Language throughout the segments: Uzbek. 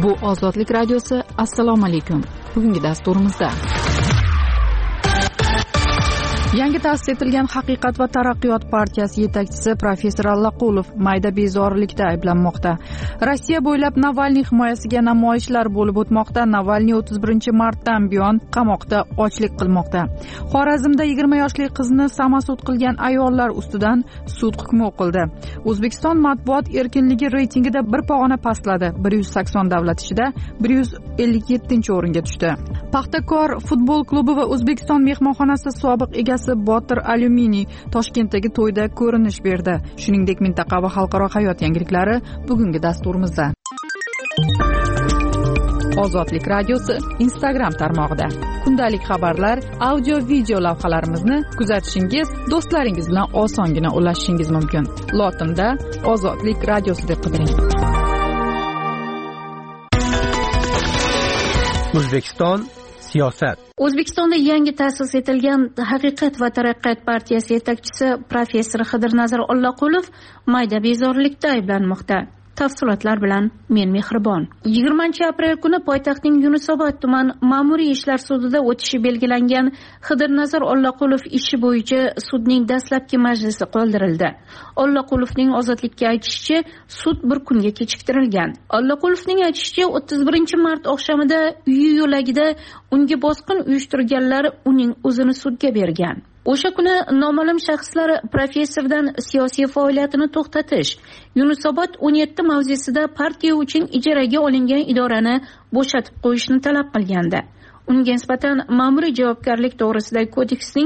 Bu Ozodlik radiosi. Assalomu alaykum. Bugungi dasturimizda yangi ta'sis etilgan Haqiqat va taraqqiyot partiyasi yetakchisi professor Allaqulov mayda bezorilikda ayblanmoqda. Rossiya bo'ylab Navalniy himoyasiga namoyishlar bo'lib o'tmoqda. Navalniy 31-martdan buyon qamoqda ochlik qilmoqda. Xorazmda 20 yoshli qizni samasud qilgan ayollar ustidan sud hukmi o'qildi. O'zbekiston matbuot erkinligi reytingida bir pog'ona pastladi. 180 davlat ichida 157-o'ringa tushdi. Paxtakor futbol klubi va O'zbekiston mehmonxonasi sobiq egasi Botir Alyuminiy Toshkentdagi to'yda ko'rinish berdi. Shuningdek, mintaqa va xalqaro hayot yangiliklari bugungi dasturimizda. Ozodlik radiosi Instagram tarmog'ida kundalik xabarlar, audio, video lavhalarimizni kuzatishingiz, do'stlaringiz bilan osongina ulashishingiz mumkin. Lotinda Ozodlik radiosi deb qidiring. O'zbekiston siyosat. O'zbekistonda yangi ta'sis etilgan Haqiqat va taraqqiyot partiyasi yetakchisi professor Xidirnazar Allaqulov mayda bezorilikda ayblanmoqda. Tafsilotlar bilan men Mehribon. 20-aprel kuni poytaxtning Yunusobod tuman ma'muriy ishlar sudida o'tishi belgilangan Xidirnazar Allaqulov ishi bo'yicha sudning dastlabki majlisi qoldirildi. Allaqulovning ozodlikka aytishicha, sud bir kunga kechiktirilgan. Allaqulovning aytishicha, 31-mart oqshomida uyi yo'lagida unga bosqin uyushtirganlar uning o'zini sudga bergan. O'sha kuni noma'lum shaxslar professordan siyosiy faoliyatini to'xtatish, Yunusobod 17 mavzesida partiya uchun ijaraga olingan idorani bo'shatib qo'yishni talab qilgandi. Unga nisbatan ma'muriy javobgarlik to'g'risidagi kodeksning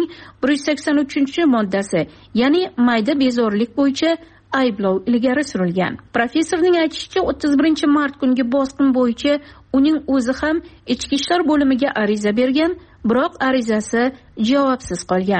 183-moddasi, ya'ni mayda bezorilik bo'yicha ayblov ilgari surilgan. Professorning aytishicha, 31-mart kungi bosqin bo'yicha uning o'zi ham ichki ishlar bo'limiga ariza bergan, biroq arizasi javobsiz qolgan.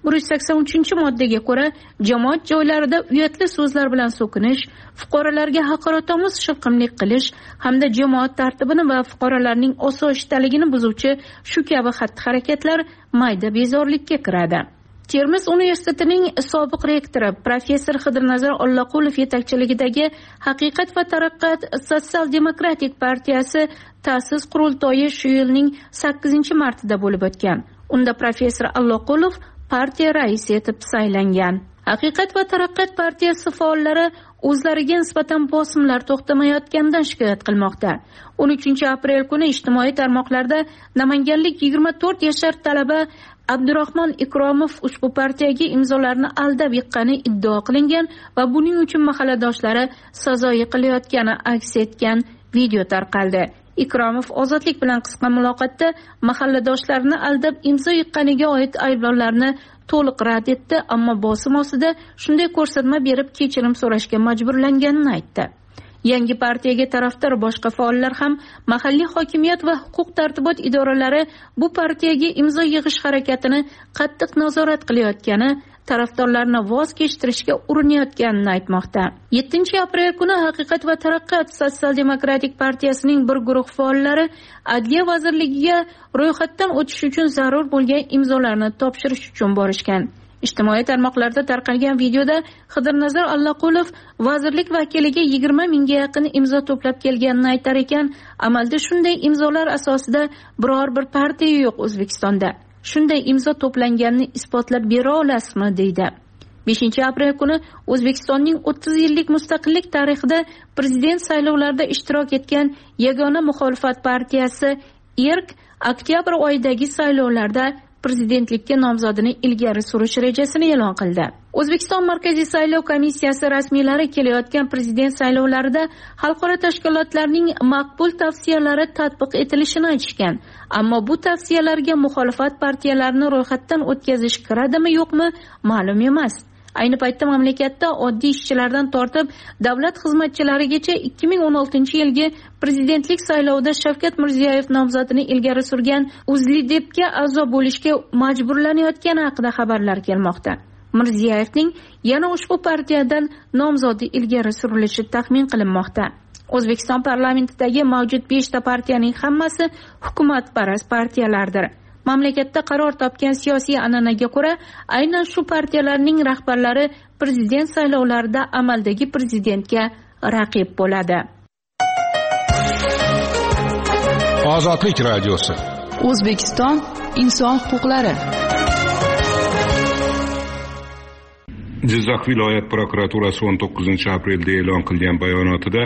183-moddaga ko'ra, jamoat joylarida uyatli so'zlar bilan so'kinish, fuqarolarga haqoratomuz shilqimlik qilish hamda jamoat tartibini va fuqarolarning osoyishtaligini buzuvchi shu kabi xatti-harakatlar mayda bezorilikka kiradi. Termiz universitetining sobiq rektori professor Xidirnazar Allaqulov yetakchiligidagi Haqiqat va taraqqiyot sotsial-demokratik partiyasi ta'sis qurultoyi shu yilning 8-martida bo'lib o'tgan. Unda professor Allaqulov partiya raisi etib saylangan. Haqiqat va taraqqiyot partiyasi faollari o'zlariga nisbatan bosimlar to'xtamayotganidan shikoyat qilmoqda. 13-aprel kuni ijtimoiy tarmoqlarda namanganlik 24 yashar talaba Abdurahmon Ikromov ushbu partiyaga imzolarni aldab yiqqani iddio qilingan va buning uchun mahalladoshlari sazoyi qilayotgani aks etgan video tarqaldi. Ikromov Ozodlik bilan qisqa muloqotda mahalladoshlarini aldab imzo yiqqaniga oid ayblovlarni to'liq rad etdi, ammo bosim ostida shunday ko'rsatma berib kechirim so'rashga majburlanganini aytdi. Yangi partiyaga tarafdor boshqa faollar ham mahalliy hokimiyat va huquq-tartibot idoralari bu partiyaga imzo yig'ish harakatini qattiq nazorat qilayotgani, tarafdorlarni voz kechtirishga urinayotganini aytmoqda. 7-aprel kuni Haqiqat va taraqqiyot sotsial-demokratik partiyasining bir guruh faollari Adliya vazirligiga ro'yxatdan o'tish uchun zarur bo'lgan imzolarni topshirish uchun borishgan. Ijtimoiy tarmoqlarda tarqalgan videoda Xidirnazar Allaqulov vazirlik vakiliga 20 mingga yaqin imzo to'plab kelganini aytar ekan, amalda shunday imzolar asosida biror bir partiya yo'q O'zbekistonda. Shunday imzo to'planganini isbotlab bera olasizmi, deydi. 5-aprel kuni O'zbekistonning 30 yillik mustaqillik tarixida prezident saylovlarida ishtirok etgan yagona muxolifat partiyasi ERK oktyabr oyidagi saylovlarda prezidentlikka nomzodini ilgari surish rejasini e'lon qildi. O'zbekiston Markaziy saylov komissiyasi rasmiylari kelayotgan prezident saylovlarida xalqaro tashkilotlarning maqbul tavsiyalari tatbiq etilishini aytishgan. Ammo bu tavsiyalarga muxolifat partiyalarini ro'yxatdan o'tkazish kiradimi yo'qmi ma'lum emas. Ayni paytda mamlakatda oddiy ishchilardan tortib davlat xizmatchilarigacha 2016-yilgi prezidentlik saylovida Shavkat Mirziyoyev nomzodini ilgari surgan UzLidepga a'zo bo'lishga majburlanayotgani haqida xabarlar kelmoqda. Mirziyoyevning yana ushbu partiyadan nomzodi ilgari surilishi taxmin qilinmoqda. O'zbekiston parlamentidagi mavjud 5 ta partiyaning hammasi hukumatparast partiyalardir. Mamlakatda qaror topgan siyosiy an'anaga ko'ra, aynan shu partiyalarning rahbarlari prezident saylovlarida amaldagi prezidentga raqib bo'ladi. Ozodlik radiosi. O'zbekiston inson huquqlari. Jizzax viloyat prokuraturasi 19-aprelda e'lon qilgan bayonotida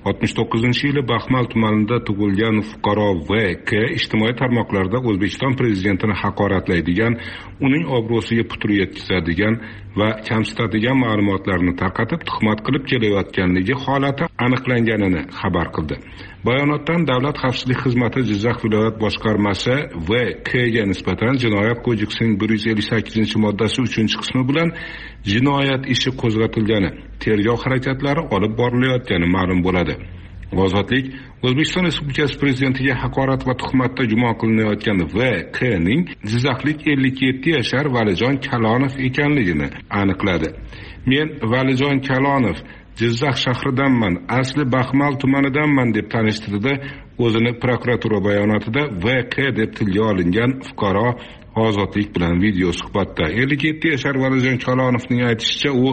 69-yili Baxmal tumanida tug'ilgan fuqaro V.K. ijtimoiy tarmoqlarda O'zbekiston prezidentini haqoratlaydigan, uning obro'siga putur yetkazadigan va kamsitadigan ma'lumotlarni tarqatib tuhmat qilib kelayotganligi holati aniqlanganini xabar qildi. Bayonotdan Davlat xavfsizlik xizmati Jizzax viloyat boshqarmasi V.K.ga nisbatan Jinoyat kodeksining 158-moddasi 3-qismi bilan jinoyat ishi qo'zg'atilgani, tergov harakatlari olib borilayotgani ma'lum bo'ladi. Ozodlik O'zbekiston Respublikasi prezidentiga haqorat va tuhmatda gumon qilinayotgan V.K.ning Jizzaxlik 57 yashar Valijon Kalonov ekanligini aniqladi. Men Valijon Kalonov Jizzax shahridanman, asli Baxmal tumanidanman deb tanishtirdi o'zini prokuratura bayonotida V.K. deb tilga olingan fuqaro Ozodlik bilan video suhbatda. 57 yashar Valijon Kalonovning aytishicha, u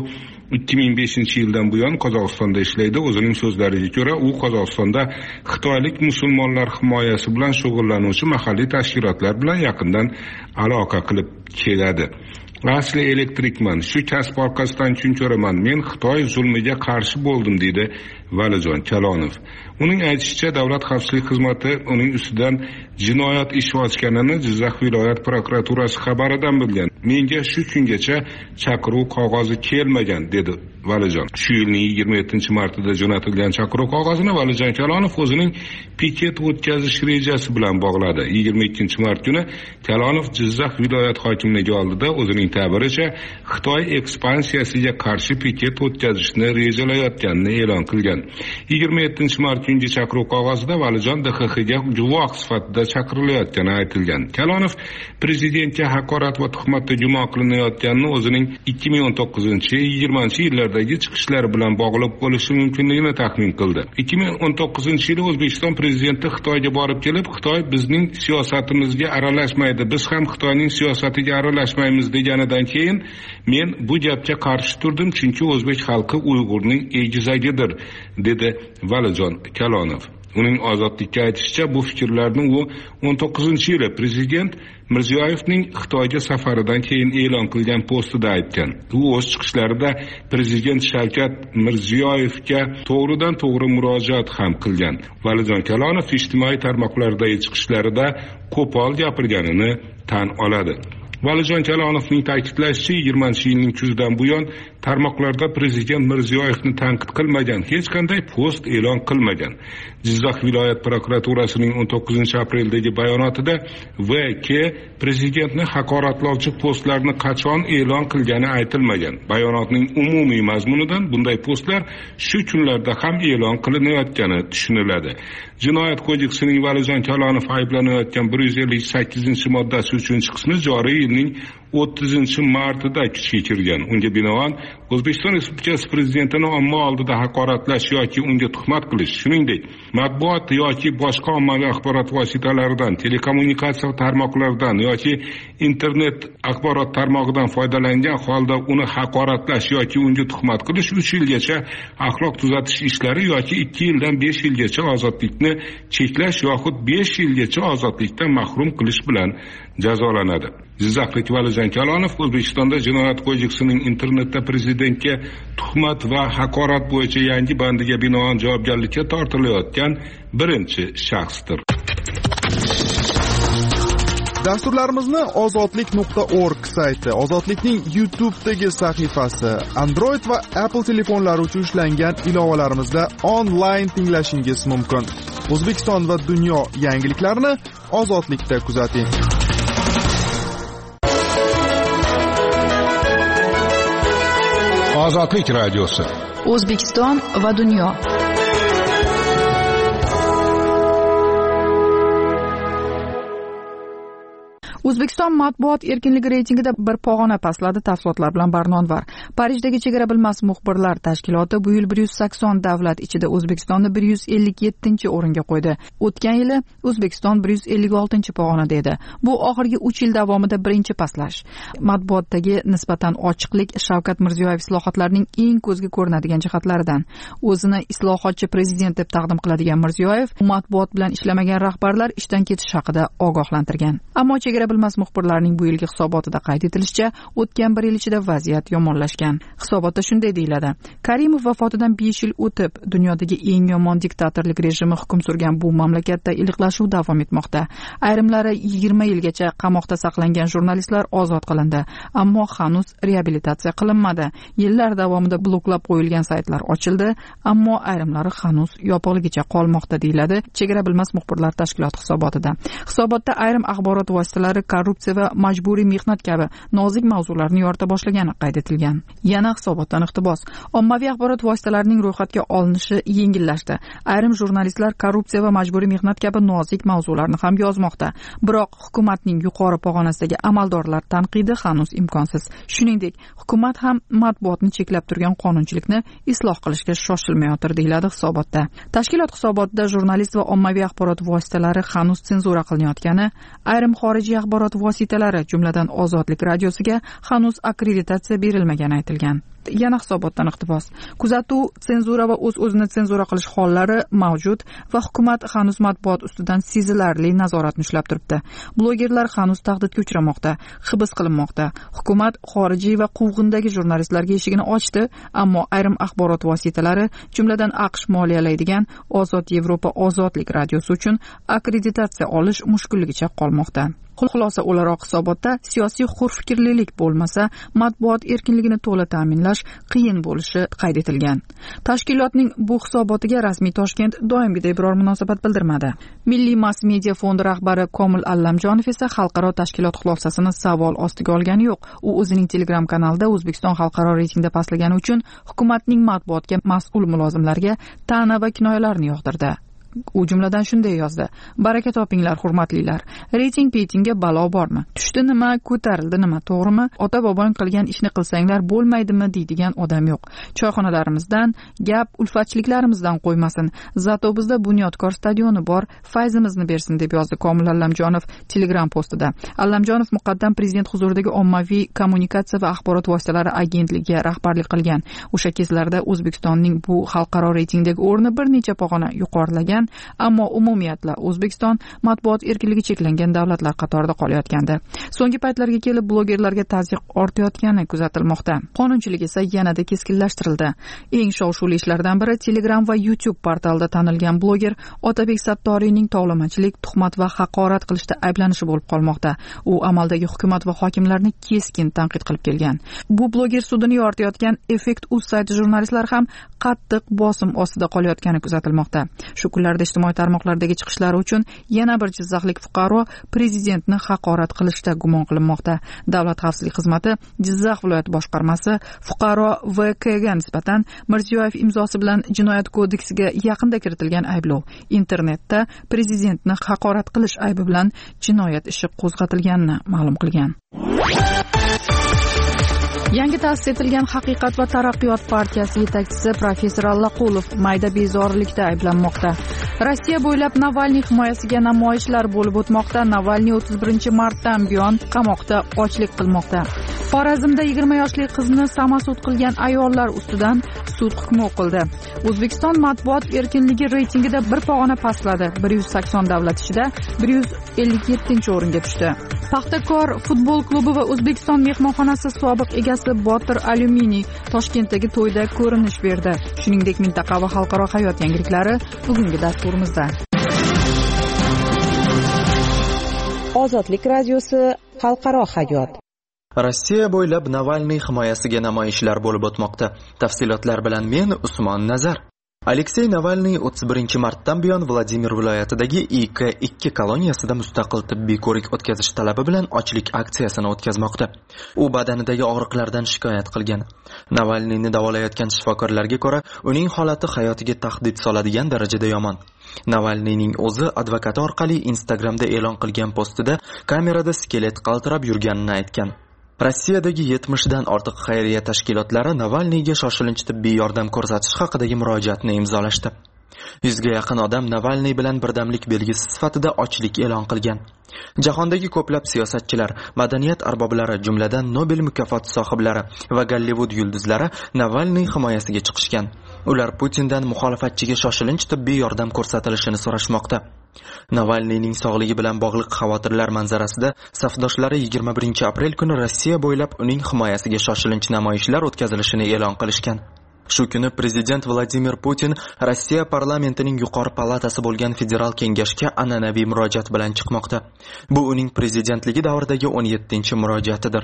2005-yildan buyon Qozog'istonda ishlaydi. O'zining so'zlariga ko'ra, u Qozog'istonda xitoylik musulmonlar himoyasi bilan shug'ullanuvchi mahalliy tashkilotlar bilan yaqindan aloqa qilib keladi. Asli elektrikman, shu kasb orqasidan kun ko'raman. Men Xitoy zulmiga qarshi bo'ldim, deydi Valijon Kalonov. Uning aytishicha, Davlat xavfsizlik xizmati uning ustidan jinoyat ishi ochganini Jizzax viloyat prokuraturasi xabaridan bilgan. Menga shu kungacha chaqiruv qog'ozi kelmagan, dedi Valijon. Shu yilning 27-martida jo'natilgan chaqiruv qog'ozini Valijon Kalonov o'zining piket o'tkazish rejasi bilan bog'ladi. 22-mart kuni Kalonov Jizzax viloyat hokimligi oldida o'zining ta'biricha Xitoy ekspansiyasiga qarshi piket o'tkazishni rejalayotganini e'lon qilgan. 27-mart kungi chaqiruv qog'ozida Valijon DXXga guvoh sifatida chaqirilayotgani aytilgan. Kalonov prezidentga haqorat va tuhmatda gumon qilinayotganini o'zining 2019-20 chiqishlari bilan bog'liq bo'lishi mumkinligini taxmin qildi. 2019-yili O'zbekiston prezidenti Xitoyga borib kelib, Xitoy bizning siyosatimizga aralashmaydi, biz ham Xitoyning siyosatiga aralashmaymiz deganidan keyin men bu gapga qarshi turdim, chunki o'zbek xalqi Uyg'urning egizagidir, dedi Valijon Kalonov. Uning Ozodlikka aytishicha, bu fikrlarni u 19-yili prezident Mirziyoyevning Xitoyga safaridan keyin e'lon qilgan postida aytgan. U o'z chiqishlarida prezident Shavkat Mirziyoyevga to'g'ridan to'g'ri murojaat ham qilgan. Valijon Kalonov ijtimoiy tarmoqlardagi chiqishlarida qo'pol gapirganini tan oladi. Valijon Kalonovning ta'kidlashicha, 20-yilning kuzidan buyon tarmoqlarda prezident Mirziyoyevni tanqid qilmagan, hech qanday post e'lon qilmagan. Jizzax viloyat prokuraturasining 19-apreldagi bayonotida V.K. prezidentni haqoratlovchi postlarni qachon e'lon qilgani aytilmagan. Bayonotning umumiy mazmunidan bunday postlar shu kunlarda ham e'lon qilinayotgani tushuniladi. Jinoyat kodeksining Valijon Kalonov ayblanayotgan 158-moddasi 3-qismi joriy yilning 30-martida kuchga kirgan. Unga binoan O'zbekiston Respublikasi prezidentini omma oldida haqoratlash yoki unga tuhmat qilish, shuningdek, matbuot yoki boshqa ommaviy axborot vositalaridan, telekommunikatsiya tarmoqlaridan yoki internet axborot tarmog'idan foydalangan holda uni haqoratlash yoki unga tuhmat qilish 3 yilgacha axloq tuzatish ishlari yoki 2 yildan 5 yilgacha ozodlikni cheklash yoxud 5 yilgacha ozodlikdan mahrum qilish bilan jazolanadi. Jizzaxlik Valijon Kalonov O'zbekistonda Jinoyat kodeksining internetda prezidentga tuhmat va haqorat bo'yicha yangi bandiga binoan javobgarlikka tortilayotgan birinchi shaxsdir. Dasturlarimizni ozodlik.org sayti, Ozodlikning YouTube'dagi sahifasi, Android va Apple telefonlari uchun ishlangan ilovalarimizda onlayn tinglashingiz mumkin. O'zbekiston va dunyo yangiliklarini Ozodlikda kuzating. Ozodlik radiosi. O'zbekiston va dunyo. O'zbekiston matbuot erkinligi reytingida bir pog'ona pastladi. Tafsilotlar bilan Barnonvar. Parijdagi chegara bilmas muxbirlar tashkiloti bu yil 180 davlat ichida O'zbekistonni 157-o'ringa qo'ydi. O'tgan yili O'zbekiston 156-pog'onada edi. Bu oxirgi 3 yil davomida birinchi pastlash. Matbuotdagi nisbatan ochiqlik Shavkat Mirziyoyev islohotlarning eng ko'zga ko'rinadigan jihatlaridan. O'zini islohotchi prezident deb taqdim qiladigan Mirziyoyev matbuot bilan ishlamagan rahbarlar ishdan ketish haqida ogohlantirgan. Ammo chegara bilmas muxbirlarning bu yilgi hisobotida qayd etilishicha, o'tgan bir yil ichida vaziyat yomonlashgan. Hisobotda shunday deyiladi: Karimov vafotidan 5 yil o'tib, dunyodagi eng yomon diktatorlik rejimi hukm surgan bu mamlakatda iliqlashuv davom etmoqda. Ayrimlari 20 yilgacha qamoqda saqlangan jurnalistlar ozod qilindi, ammo hanuz reabilitatsiya qilinmadi. Yillar davomida bloklab qo'yilgan saytlar ochildi, ammo ayrimlari hanuz yopiqligicha qolmoqda, deyiladi chegara bilmas muxbirlar tashkiloti hisobotida. Hisobotda ayrim axborot vositalari korrupsiya va majburiy mehnat kabi nozik mavzularni yorita boshlagani qayd etilgan. Yana hisobotdan iqtibos: ommaviy axborot vositalarining ro'yxatga olinishi yengillashdi. Ayrim jurnalistlar korrupsiya va majburiy mehnat kabi nozik mavzularni ham yozmoqda. Biroq hukumatning yuqori pog'onasidagi amaldorlar tanqidi hanuz imkonsiz. Shuningdek, hukumat ham matbuotni cheklab turgan qonunchilikni isloh qilishga shoshilmayotir, deyiladi hisobotda. Tashkilot hisobotida jurnalist va ommaviy axborot vositalari hanuz senzura qilinayotgani, ayrim xorijiy axborot vositalari, jumladan Ozodlik radiosiga hanuz akkreditatsiya berilmagani aytilgan. Yana hisobotdan iqtibos: kuzatuv, senzura va o'z-o'zini senzura qilish hollari mavjud va hukumat hanuz matbuot ustidan sezilarli nazoratni ushlab turibdi. Blogerlar hanuz tahdidga uchramoqda, hibs qilinmoqda. Hukumat xorijiy va quvg'indagi jurnalistlarga eshigini ochdi, ammo ayrim axborot vositalari, jumladan AQSh moliyalaydigan Ozod Yevropa Ozodlik radiosi uchun akkreditatsiya olish mushkulligicha qolmoqda. Xulosa o'laroq hisobotda siyosiy hurfikrlilik bo'lmasa, matbuot erkinligini to'la ta'minlash qiyin bo'lishi qayd etilgan. Tashkilotning bu hisobotiga rasmiy Toshkent doimgidek biror munosabat bildirmadi. Milliy mass media fondi rahbari Komil Allamjonov esa xalqaro tashkilot xulosasini savol ostiga olgani yo'q. U o'zining Telegram kanalida O'zbekiston xalqaro reytingda pastlagani uchun hukumatning matbuotga mas'ul mulozimlarga ta'na va kinoyalarni yog'dirdi. U jumladan shunday yozdi: baraka topinglar hurmatlilar, reyting-peytingga balo bormi? Tushdi nima, ko'tarildi nima, to'g'rimi? Ota bobong qilgan ishni qilsanglar bo'lmaydimi deydigan odam yo'q. Choyxonalarimizdan, gap ulfatchiliklarimizdan qo'ymasin. Zato bizda bunyodkor stadioni bor, fayzimizni bersin, deb yozdi Komil Allamjonov Telegram postida. Allamjonov muqaddam prezident huzuridagi ommaviy kommunikatsiya va axborot vositalari agentligiga rahbarlik qilgan. O'sha kezlarda O'zbekistonning bu xalqaro reytingdagi o'rni bir necha pog'ona yuqorilagan, ammo umumiyatla O'zbekiston matbuot erkinligi cheklangan davlatlar qatorida qolayotgandi. So'nggi paytlarga kelib blogerlarga tazyiq ortayotgani kuzatilmoqda. Qonunchilik esa yanada keskinlashtirildi. Eng shov-shuvli ishlardan biri Telegram va YouTube portalida tanilgan bloger Otabek Sattoriyning tovlamachilik, tuhmat va haqorat qilishda ayblanishi bo'lib qolmoqda. U amaldagi hukumat va hokimlarni keskin tanqid qilib kelgan. Bu bloger sudini yoritayotgan Effekt.uz sayti jurnalistlar ham qattiq bosim ostida qolayotgani kuzatilmoqda. Shu kunlarda ijtimoiy tarmoqlardagi chiqishlari uchun yana bir jizzaxlik fuqaro prezidentni haqorat qilishda gumon qilinmoqda. Davlat xavfsizlik xizmati Jizzax viloyat boshqarmasi fuqaro VKga nisbatan Mirziyoyev imzosi bilan Jinoyat kodeksiga yaqinda kiritilgan ayblov, internetda prezidentni haqorat qilish aybi bilan jinoyat ishi qo'zg'atilganini ma'lum qilgan. Yangi ta'sis etilgan Haqiqat va taraqqiyot partiyasi yetakchisi professor Allaqulov mayda bezorilikda ayblanmoqda. Rossiya bo'ylab Navalniy himoyasiga namoyishlar bo'lib o'tmoqda. Navalniy 31-martdan buyon qamoqda ochlik qilmoqda. Xorazmda 20 yoshli qizni samasud qilgan ayollar ustidan sud hukmi o'qildi. O'zbekiston matbuot erkinligi reytingida bir pog'ona pastladi. 180 davlat ichida 157-o'ringa tushdi. Paxtakor futbol klubi va O'zbekiston mehmonxonasi sobiq egasi Botir Alyuminiy Toshkentdagi to'yda ko'rinish berdi. Shuningdek, mintaqa va xalqaro hayot yangiliklari bugungi dasturimizda. Ozodlik radiosi, xalqaro hayot. Rossiya bo'ylab Navalniy himoyasiga namoyishlar bo'lib o'tmoqda. Tafsilotlar bilan men Usmon Nazar. Aleksey Navalniy 31-martdan buyon Vladimir viloyatidagi IK2 koloniyasida mustaqil tibbiy ko'rik o'tkazish talabi bilan ochlik aksiyasini o'tkazmoqda. U badanidagi og'riqlardan shikoyat qilgan. Navalniyni davolayotgan shifokorlarga ko'ra, uning holati hayotiga tahdid soladigan darajada yomon. Navalniyning o'zi advokati orqali Instagramda e'lon qilgan postida kamerada skelet qaltirab yurganini aytgan. Rossiyadagi 70 dan ortiq xayriya tashkilotlari Navalniyga shoshilinch tibbiy yordam ko'rsatish haqidagi murojaatni imzolashdi. 100 ga yaqin odam Navalniy bilan birdamlik belgisi sifatida ochlik e'lon qilgan. Jahondagi ko'plab siyosatchilar, madaniyat arboblari, jumladan Nobel mukofoti sohiblari va Gollivud yulduzlari Navalniy himoyasiga chiqishgan. Ular Putindan muxolifatchiga shoshilinch tibbiy yordam ko'rsatilishini so'rashmoqda. Navalniyning sog'ligi bilan bog'liq xavotirlar manzarasida safdoshlari 21 aprel kuni Rossiya bo'ylab uning himoyasiga shoshilinch namoyishlar o'tkazilishini e'lon qilishgan. Shu kuni prezident Vladimir Putin Rossiya parlamentining yuqori palatasi bo'lgan Federal kengashga an'anaviy murojaat bilan chiqmoqda. Bu uning prezidentligi davridagi 17-murojaatidir.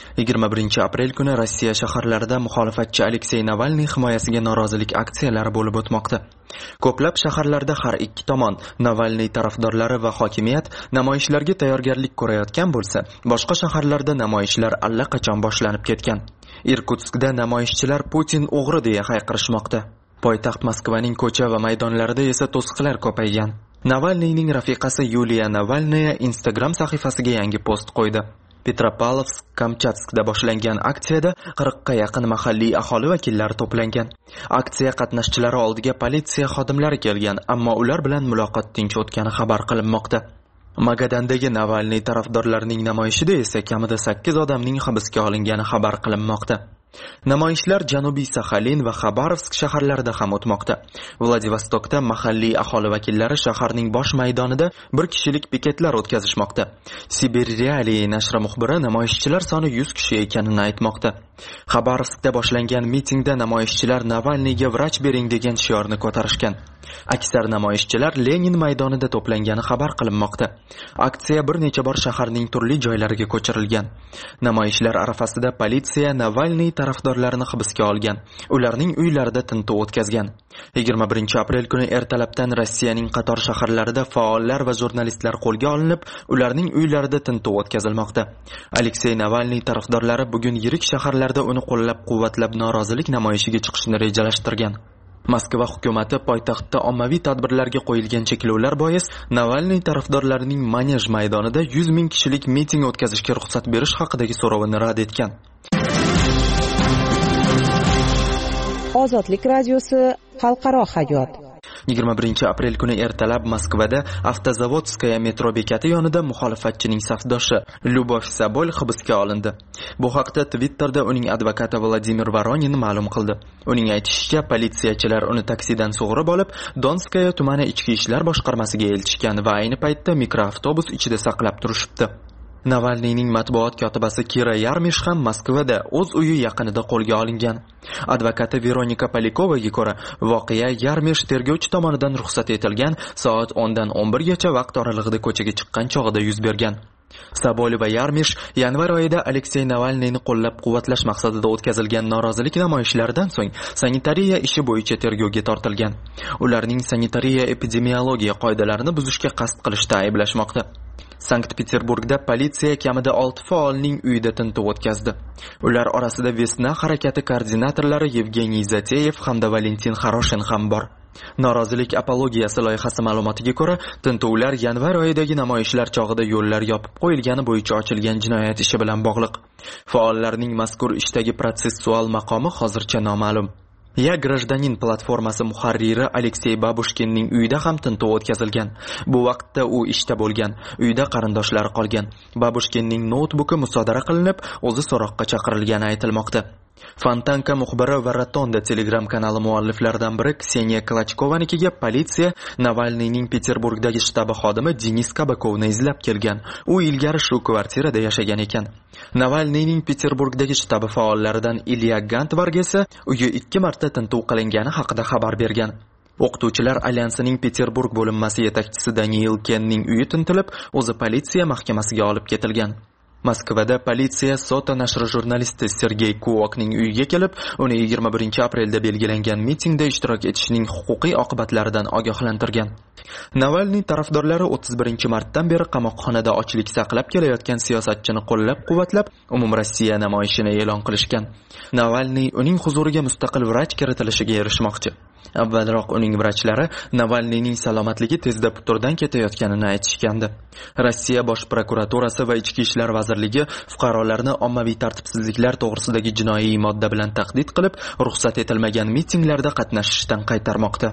21 aprel kuni Rossiya shaharlarida muxolifatchi Aleksey Navalniy himoyasiga norozilik aksiyalari bo'lib o'tmoqda. Ko'plab shaharlarda har ikki tomon, Navalniy tarafdorlari va hokimiyat namoyishlarga tayyorgarlik ko'rayotgan bo'lsa, boshqa shaharlarda namoyishlar allaqachon boshlanib ketgan. Irkutskda namoyishchilar Putin o'g'ri deya hayqirishmoqda. Poytaxt Moskvaning ko'cha va maydonlarida esa to'siqlar ko'paygan. Navalniyning rafiqasi Yuliya Navalnaya Instagram sahifasiga yangi post qo'ydi. Petropavlovsk-Kamchatskda boshlangan aksiyada 40 ga yaqin mahalliy aholi vakillari to'plangan. Aksiya qatnashchilari oldiga politsiya xodimlari kelgan, ammo ular bilan muloqot tinch o'tgani xabar qilinmoqda. Magadandagi Navalniy tarafdorlarining namoyishida esa kamida 8 odamning hibsga olingani xabar qilinmoqda. Namoyishlar Janubiy Saxalin va Xabarovsk shaharlarida ham o'tmoqda. Vladivostokda mahalliy aholi vakillari shaharning bosh maydonida bir kishilik piketlar o'tkazishmoqda. Sibir Realiy nashri muxbiri namoyishchilar soni 100 kishi ekanini aytmoqda. Xabarovskda boshlangan mitingda namoyishchilar Navalniyga vrach bering degan shiorni ko'tarishgan. Aksar namoyishchilar Lenin maydonida to'plangani xabar qilinmoqda. Aksiya bir necha bor shaharning turli joylariga ko'chirilgan. Namoyishlar arafasida politsiya Navalniy tarafdorlarini hibsga olgan. Ularning uylarida tintuv o'tkazgan. 21 aprel kuni ertalabdan Rossiyaning qator shaharlarida faollar va jurnalistlar qo'lga olinib, ularning uylarida tintuv o'tkazilmoqda. Aleksey Navalniy tarafdorlari bugun yirik shaharlarda uni qo'llab-quvvatlab norozilik namoyishiga chiqishni rejalashtirgan. Moskva hukumati poytaxtda ommaviy tadbirlarga qo'yilgan cheklovlar bois Navalniy tarafdorlarining Manej maydonida 100 ming kishilik miting o'tkazishga ruxsat berish haqidagi so'rovini rad etgan. Ozodlik radiosi xalqaro hayot. 21 aprel kuni ertalab Moskvada Avtozavodskaya metro bekati yonida muxolifatchining safdoshi Lyubov Sabol hibsga olindi. Bu haqda Twitterda uning advokati Vladimir Voronin ma'lum qildi. Uning aytishicha, politsiyachilar uni taksidan sug'urib olib, Donskaya tumani ichki ishlar boshqarmasiga eltishgan va ayni paytda mikroavtobus ichida saqlab turishibdi. Navalniyning matbuot kotibasi Kira Yarmish ham Moskvada o'z uyi yaqinida qo'lga olingan. Advokati Veronika Polikovaga ko'ra, voqea Yarmish tergovchi tomonidan ruxsat etilgan soat 10 dan 11 gacha vaqt oralig'ida ko'chaga chiqqan chog'ida yuz bergan. Saboli va Yarmish yanvar oyida Aleksey Navalniyni qo'llab-quvvatlash maqsadida o'tkazilgan norozilik namoyishlaridan so'ng sanitariya ishi bo'yicha tergovga tortilgan. Ularning sanitariya epidemiologiya qoidalarini buzishga qasd qilishda ayblashmoqda. Sankt-Peterburgda politsiya kamida 6 faolning uyida tintuv o'tkazdi. Ular orasida Vesna harakati koordinatorlari Yevgeniy Zateyev hamda Valentin Xaroshin ham bor. Norozilik apologiyasi loyihasi ma'lumotiga ko'ra, tintuvlar yanvar oyidagi namoyishlar chog'ida yo'llar yopib qo'yilgani bo'yicha ochilgan jinoyat ishi bilan bog'liq. Faollarning mazkur ishdagi protsessual maqomi hozircha noma'lum. Ya Grajdanin platformasi muharriri Aleksey Babushkinning uyida ham tintuv o'tkazilgan. Bu vaqtda u ishda bo'lgan. Uyda qarindoshlari qolgan. Babushkinning noutbuki musodara qilinib, o'zi so'roqqa chaqirilgani aytilmoqda. Fontanka muxbiri va Ratonda Telegram kanali mualliflaridan biri Kseniya Klachkovanikiga politsiya Navalniyning Peterburgdagi shtabi xodimi Denis Kabakovni izlab kelgan. U ilgari shu kvartirada yashagan ekan. Navalniyning Peterburgdagi shtabi faollaridan Ilya Gantvarg esa uyi 2 marta tintuv qilingani haqida xabar bergan. O'qituvchilar alyansining Peterburg bo'linmasi yetakchisi Daniel Kenning uyi tintilib, o'zi politsiya mahkamasiga olib ketilgan. Moskvada politsiya Sota nashri jurnalisti Sergey Kuokning uyiga kelib, uni 21 aprelda belgilangan mitingda ishtirok etishining huquqiy oqibatlaridan ogohlantirgan. Navalniy tarafdorlari 31 martdan beri qamoqxonada ochlik saqlab kelayotgan siyosatchini qo'llab-quvvatlab, umumrossiya namoyishini e'lon qilishgan. Navalniy uning huzuriga mustaqil vrach kiritilishiga erishmoqchi. Avvalroq uning vrachlari Navalniyning salomatligi tezda puturdan ketayotganini aytishgandi. Rossiya bosh prokuraturasi va Ichki ishlar vazirligi fuqarolarni ommaviy tartibsizliklar to'g'risidagi jinoiy modda bilan tahdid qilib, ruxsat etilmagan mitinglarda qatnashishdan qaytarmoqda.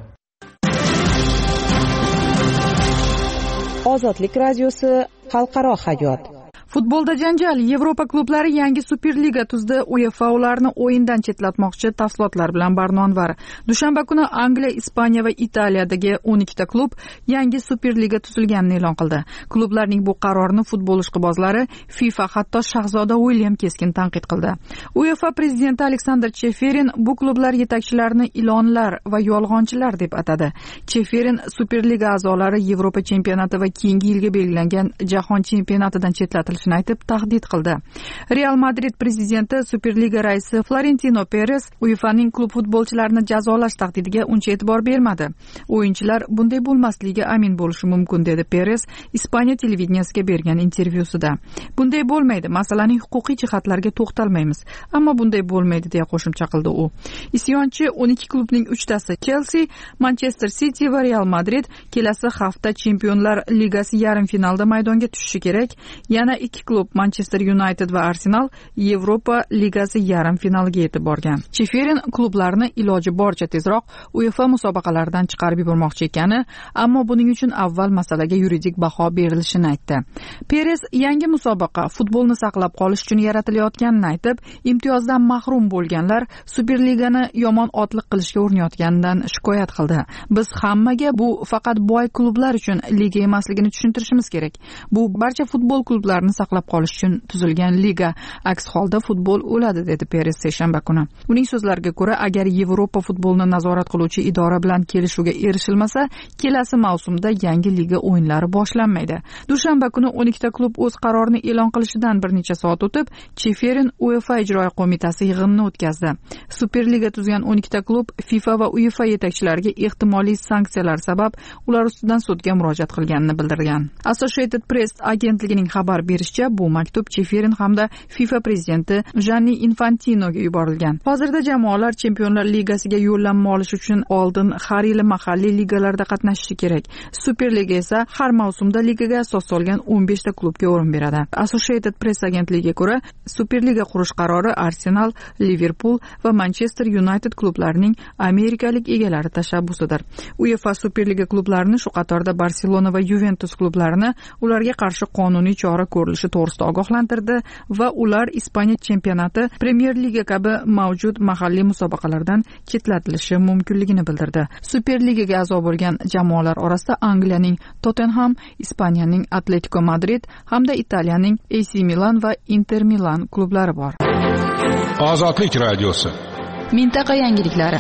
Ozodlik radiosi xalqaro hayot. Futbolda janjal. Yevropa klublari yangi Superliga tuzdi. UEFA ularni o'yindan chetlatmoqchi. Tafsilotlar bilan Barnonvar. Dushanba kuni Angliya, Ispaniya va Italiyadagi 12 ta klub yangi Superliga tuzilganini e'lon qildi. Klublarning bu qarorini futbol ishqibozlari, FIFA hatto Shahzoda William keskin tanqid qildi. UEFA prezidenti Aleksandr Cheferin bu klublar yetakchilarini ilonlar va yolg'onchilar deb atadi. Cheferin Superliga a'zolari Yevropa chempionati va keyingi yilga belgilangan jahon chempionatidan chetlatilishini aytib tahdid qildi. Real Madrid prezidenti Superliga raisi Florentino Perez UEFAning klub futbolchilarini jazolash tahdidiga uncha e'tibor bermadi. O'yinchilar bunday bo'lmasligiga amin bo'lishi mumkin dedi Perez Ispaniya televideniyasiga bergan intervyusida. Bunday bo'lmaydi, masalaning huquqiy jihatlariga to'xtalmaymiz, ammo bunday bo'lmaydi deya qo'shimcha qildi u. Isyonchi 12 klubning 3 tasi Chelsea, Manchester City va Real Madrid kelasi hafta Chempionlar Ligasi yarim finalda maydonga tushishi kerak. Yana 2 klub Manchester United va Arsenal Yevropa Ligasi yarim finaliga yetib borgan. Cheferin klublarni iloji boricha tezroq UEFA musobaqalaridan chiqarib yubormoqchi ekani, ammo buning uchun avval masalaga yuridik baho berilishini aytdi. Perez yangi musobaqa futbolni saqlab qolish uchun yaratilayotganini aytib, imtiyozdan mahrum bo'lganlar Superligani yomon otliq qilishga urinayotganidan shikoyat qildi. Biz hammaga bu faqat boy klublar uchun liga emasligini tushuntirishimiz kerak. Bu barcha futbol klublarini saqlab qolish uchun tuzilgan liga. Aks holda futbol o'ladi, dedi Perez seshanba kuni. Uning so'zlariga ko'ra, agar Yevropa futbolni nazorat qiluvchi idora bilan kelishuvga erishilmasa, kelasi mavsumda yangi liga o'yinlari boshlanmaydi. Dushanba kuni 12 ta klub o'z qarorini e'lon qilishidan bir necha soat o'tib, Cheferin UEFA ijroiya qo'mitasi yig'inini o'tkazdi. Superliga tuzgan 12 ta klub FIFA va UEFA yetakchilariga ehtimoliy sanksiyalar sabab ular ustidan sudga murojaat qilganini bildirgan. Associated Press agentligining xabar berishicha, bu maktub Cheferin hamda FIFA prezidenti Gianni Infantinoga yuborilgan. Hozirda jamoalar Chempionlar Ligasiga yo'llanma olish uchun oldin har yili mahalliy ligalarda qatnashishi kerak. Superliga esa har mavsumda ligaga asos solgan 15 ta klubga o'rin beradi. Associated Press agentligiga ko'ra, Superliga qurish qarori Arsenal, Liverpool va Manchester United klublarining amerikalik egalari tashabbusidir. UEFA Superliga klublarini, shu qatorda Barselona va Juventus klublarini ularga qarshi qonuniy chora ko'rilishi to'g'risida ogohlantirdi va ular Ispaniya chempionati, Premier Liga kabi mavjud mahalliy musobaqalardan chetlatilishi mumkinligini bildirdi. Superligaga a'zo bo'lgan jamoalar orasida Angliyaning Tottenham, Ispaniyaning Atletico Madrid hamda Italiyaning AC Milan va Inter Milan klublari bor. Ozodlik radiosi. Mintaqa yangiliklari.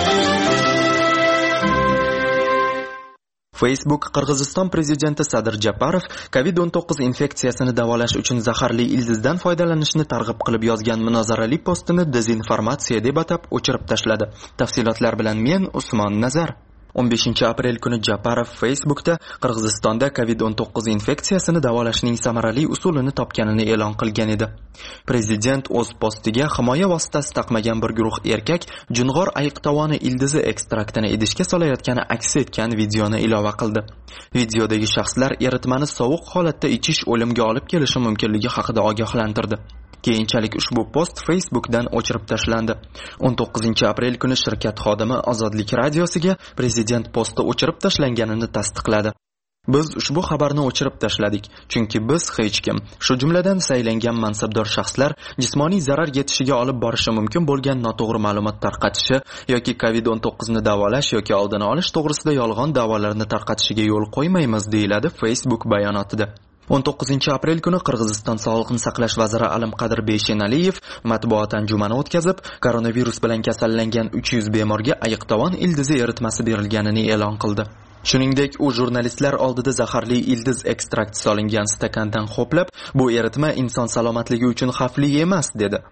Facebook Qirg'iziston prezidenti Sadir Japarov COVID-19 infeksiyasini davolash uchun zaharli ildizdan foydalanishni targ'ib qilib yozgan munozarali postini dezinformatsiya deb atab o'chirib tashladi. Tafsilotlar bilan men Usmon Nazar. 15 aprel kuni Japarov Facebookda Qirg'izistonda COVID-19 infeksiyasini davolashning samarali usulini topganini e'lon qilgan edi. Prezident o'z postiga himoya vositasi taqmagan bir guruh erkak jung'or ayiq tovoni ildizi ekstraktini idishga solayotgani aks etgan videoni ilova qildi. Videodagi shaxslar eritmani sovuq holatda ichish o'limga olib kelishi mumkinligi haqida ogohlantirdi. Keyinchalik ushbu post Facebookdan o'chirib tashlandi. 19 aprel kuni shirkat xodimi Ozodlik radiosiga prezident posti o'chirib tashlanganini tasdiqladi. Biz ushbu xabarni o'chirib tashladik, chunki biz hech kim, shu jumladan saylangan mansabdor shaxslar jismoniy zarar yetishiga olib borishi mumkin bo'lgan noto'g'ri ma'lumot tarqatishi yoki COVID-19 ni davolash yoki oldini olish to'g'risida yolg'on da'volarni tarqatishiga yo'l qo'ymaymiz, deyiladi Facebook bayonotida. 19 aprel kuni Qirg'iziston Sog'liqni saqlash vaziri Alimqadr Beshenaliyev matbuot anjumani o'tkazib, koronavirus bilan kasallangan 300 bemorga ayiqtovon ildizi eritmasi berilganini e'lon qildi. Shuningdek, u jurnalistlar oldida zaharli ildiz ekstrakti solingan stakandan ho'plab, bu eritma inson salomatligi uchun xavfli emas, dedi.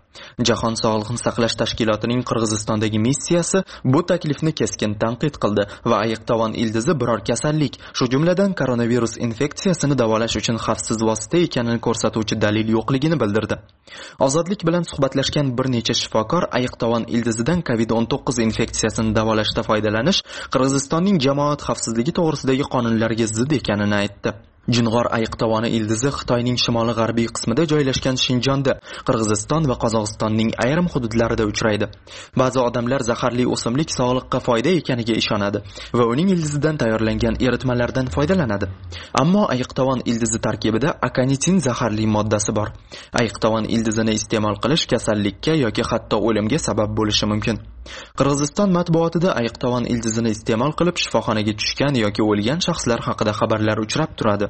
Jahon sog'liqni saqlash tashkilotining Qirg'izistondagi missiyasi bu taklifni keskin tanqid qildi va ayiqtovon ildizi biror kasallik, shu jumladan koronavirus infeksiyasini davolash uchun xavfsiz vosita ekanini ko'rsatuvchi dalil yo'qligini bildirdi. Ozodlik bilan suhbatlashgan bir necha shifokor ayiqtovon ildizidan COVID-19 infeksiyasini davolashda foydalanish Qirg'izistonning jamoat xavfsizligi to'g'risidagi qonunlarga zid ekanini aytdi. Jing'or ayiqtovoni ildizi Xitoyning shimoli-g'arbiy qismida joylashgan Shinjonda, Qirg'iziston va Qozog'istonning ayrim hududlarida uchraydi. Ba'zi odamlar zaharli o'simlik sog'liqqa foyda ekaniga ishonadi va uning ildizidan tayyorlangan eritmalardan foydalanadi. Ammo ayiqtovon ildizi tarkibida akonitin zaharli moddasi bor. Ayiqtovon ildizini iste'mol qilish kasallikka yoki hatto o'limga sabab bo'lishi mumkin. Qirg'iziston matbuotida ayiqtovon ildizini iste'mol qilib shifoxonaga tushgan yoki o'lgan shaxslar haqida xabarlar uchrab turadi.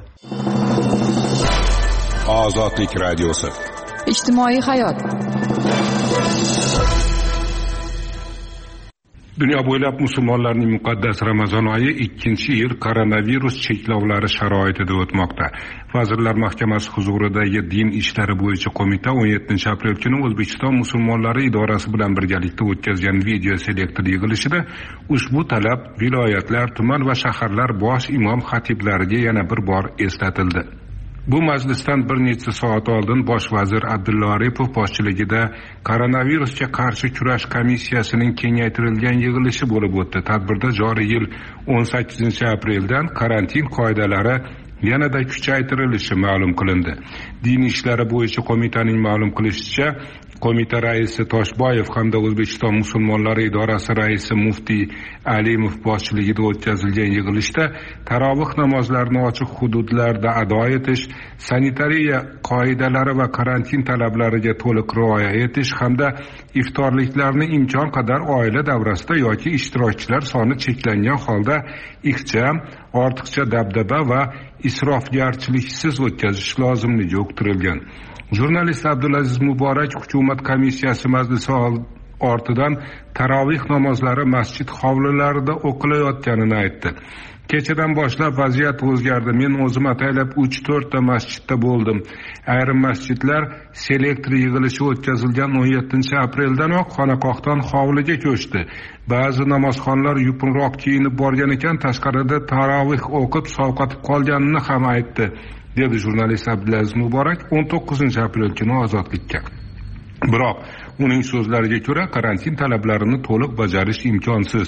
Ozodlik radiosi. Ijtimoiy hayot. Dunyo bo'ylab musulmonlarning muqaddas Ramazon oyi 2-yil koronavirus cheklovlari sharoitida o'tmoqda. Vazirlar Mahkamasi huzuridagi din ishlari bo'yicha qo'mita 17-aprel kuni O'zbekiston musulmonlari idorasi bilan birgalikda o'tkazgan video selektor yig'ilishida ushbu talab viloyatlar, tuman va shaharlar bosh imom xatiblariga yana bir bor eslatildi. Bu majlisdan bir necha soat oldin bosh vazir Abdulla Aripov boshchiligida koronavirusga qarshi kurash komissiyasining kengaytirilgan yig'ilishi bo'lib o'tdi. Tadbirda joriy yil 18-apreldan karantin qoidalari yanada kuchaytirilishi ma'lum qilindi. Din ishlari bo'yicha qo'mitaning ma'lum qilishicha, qo'mita raisi Toshboyev hamda O'zbekiston musulmonlari idorasi raisi Muftiy Alimov boshchiligida o'tkazilgan yig'ilishda tarovih namozlarini ochiq hududlarda ado etish, sanitariya qoidalari va karantin talablariga to'liq rioya etish hamda iftorliklarni imkon qadar oila davrasida yoki ishtirokchilar soni cheklangan holda ixcham, ortiqcha dabdaba va isrofgarchiliksiz o'tkazish lozimligi uqtirilgan. Jurnalist Abdulaziz Muborak hukumat komissiyasi majlisi ortidan tarovih namozlari masjid hovlilarida o'qilayotganini aytdi. Kechadan boshlab vaziyat o'zgardi. Men o'zim ataylab 3-4 ta masjidda bo'ldim. Ayrim masjidlar selektor yig'ilishi o'tkazilgan 17-apreldanoq xonaqohdan hovliga ko'chdi. Ba'zi namozxonlar yupinroq kiyinib borgan ekan, tashqarida tarovih o'qib sovqotib qolganini ham aytdi, dedi jurnalist Abdulaziz Muborak 19-aprel kuni Ozodlikka. Biroq uning so'zlariga ko'ra karantin talablarini to'liq bajarish imkonsiz.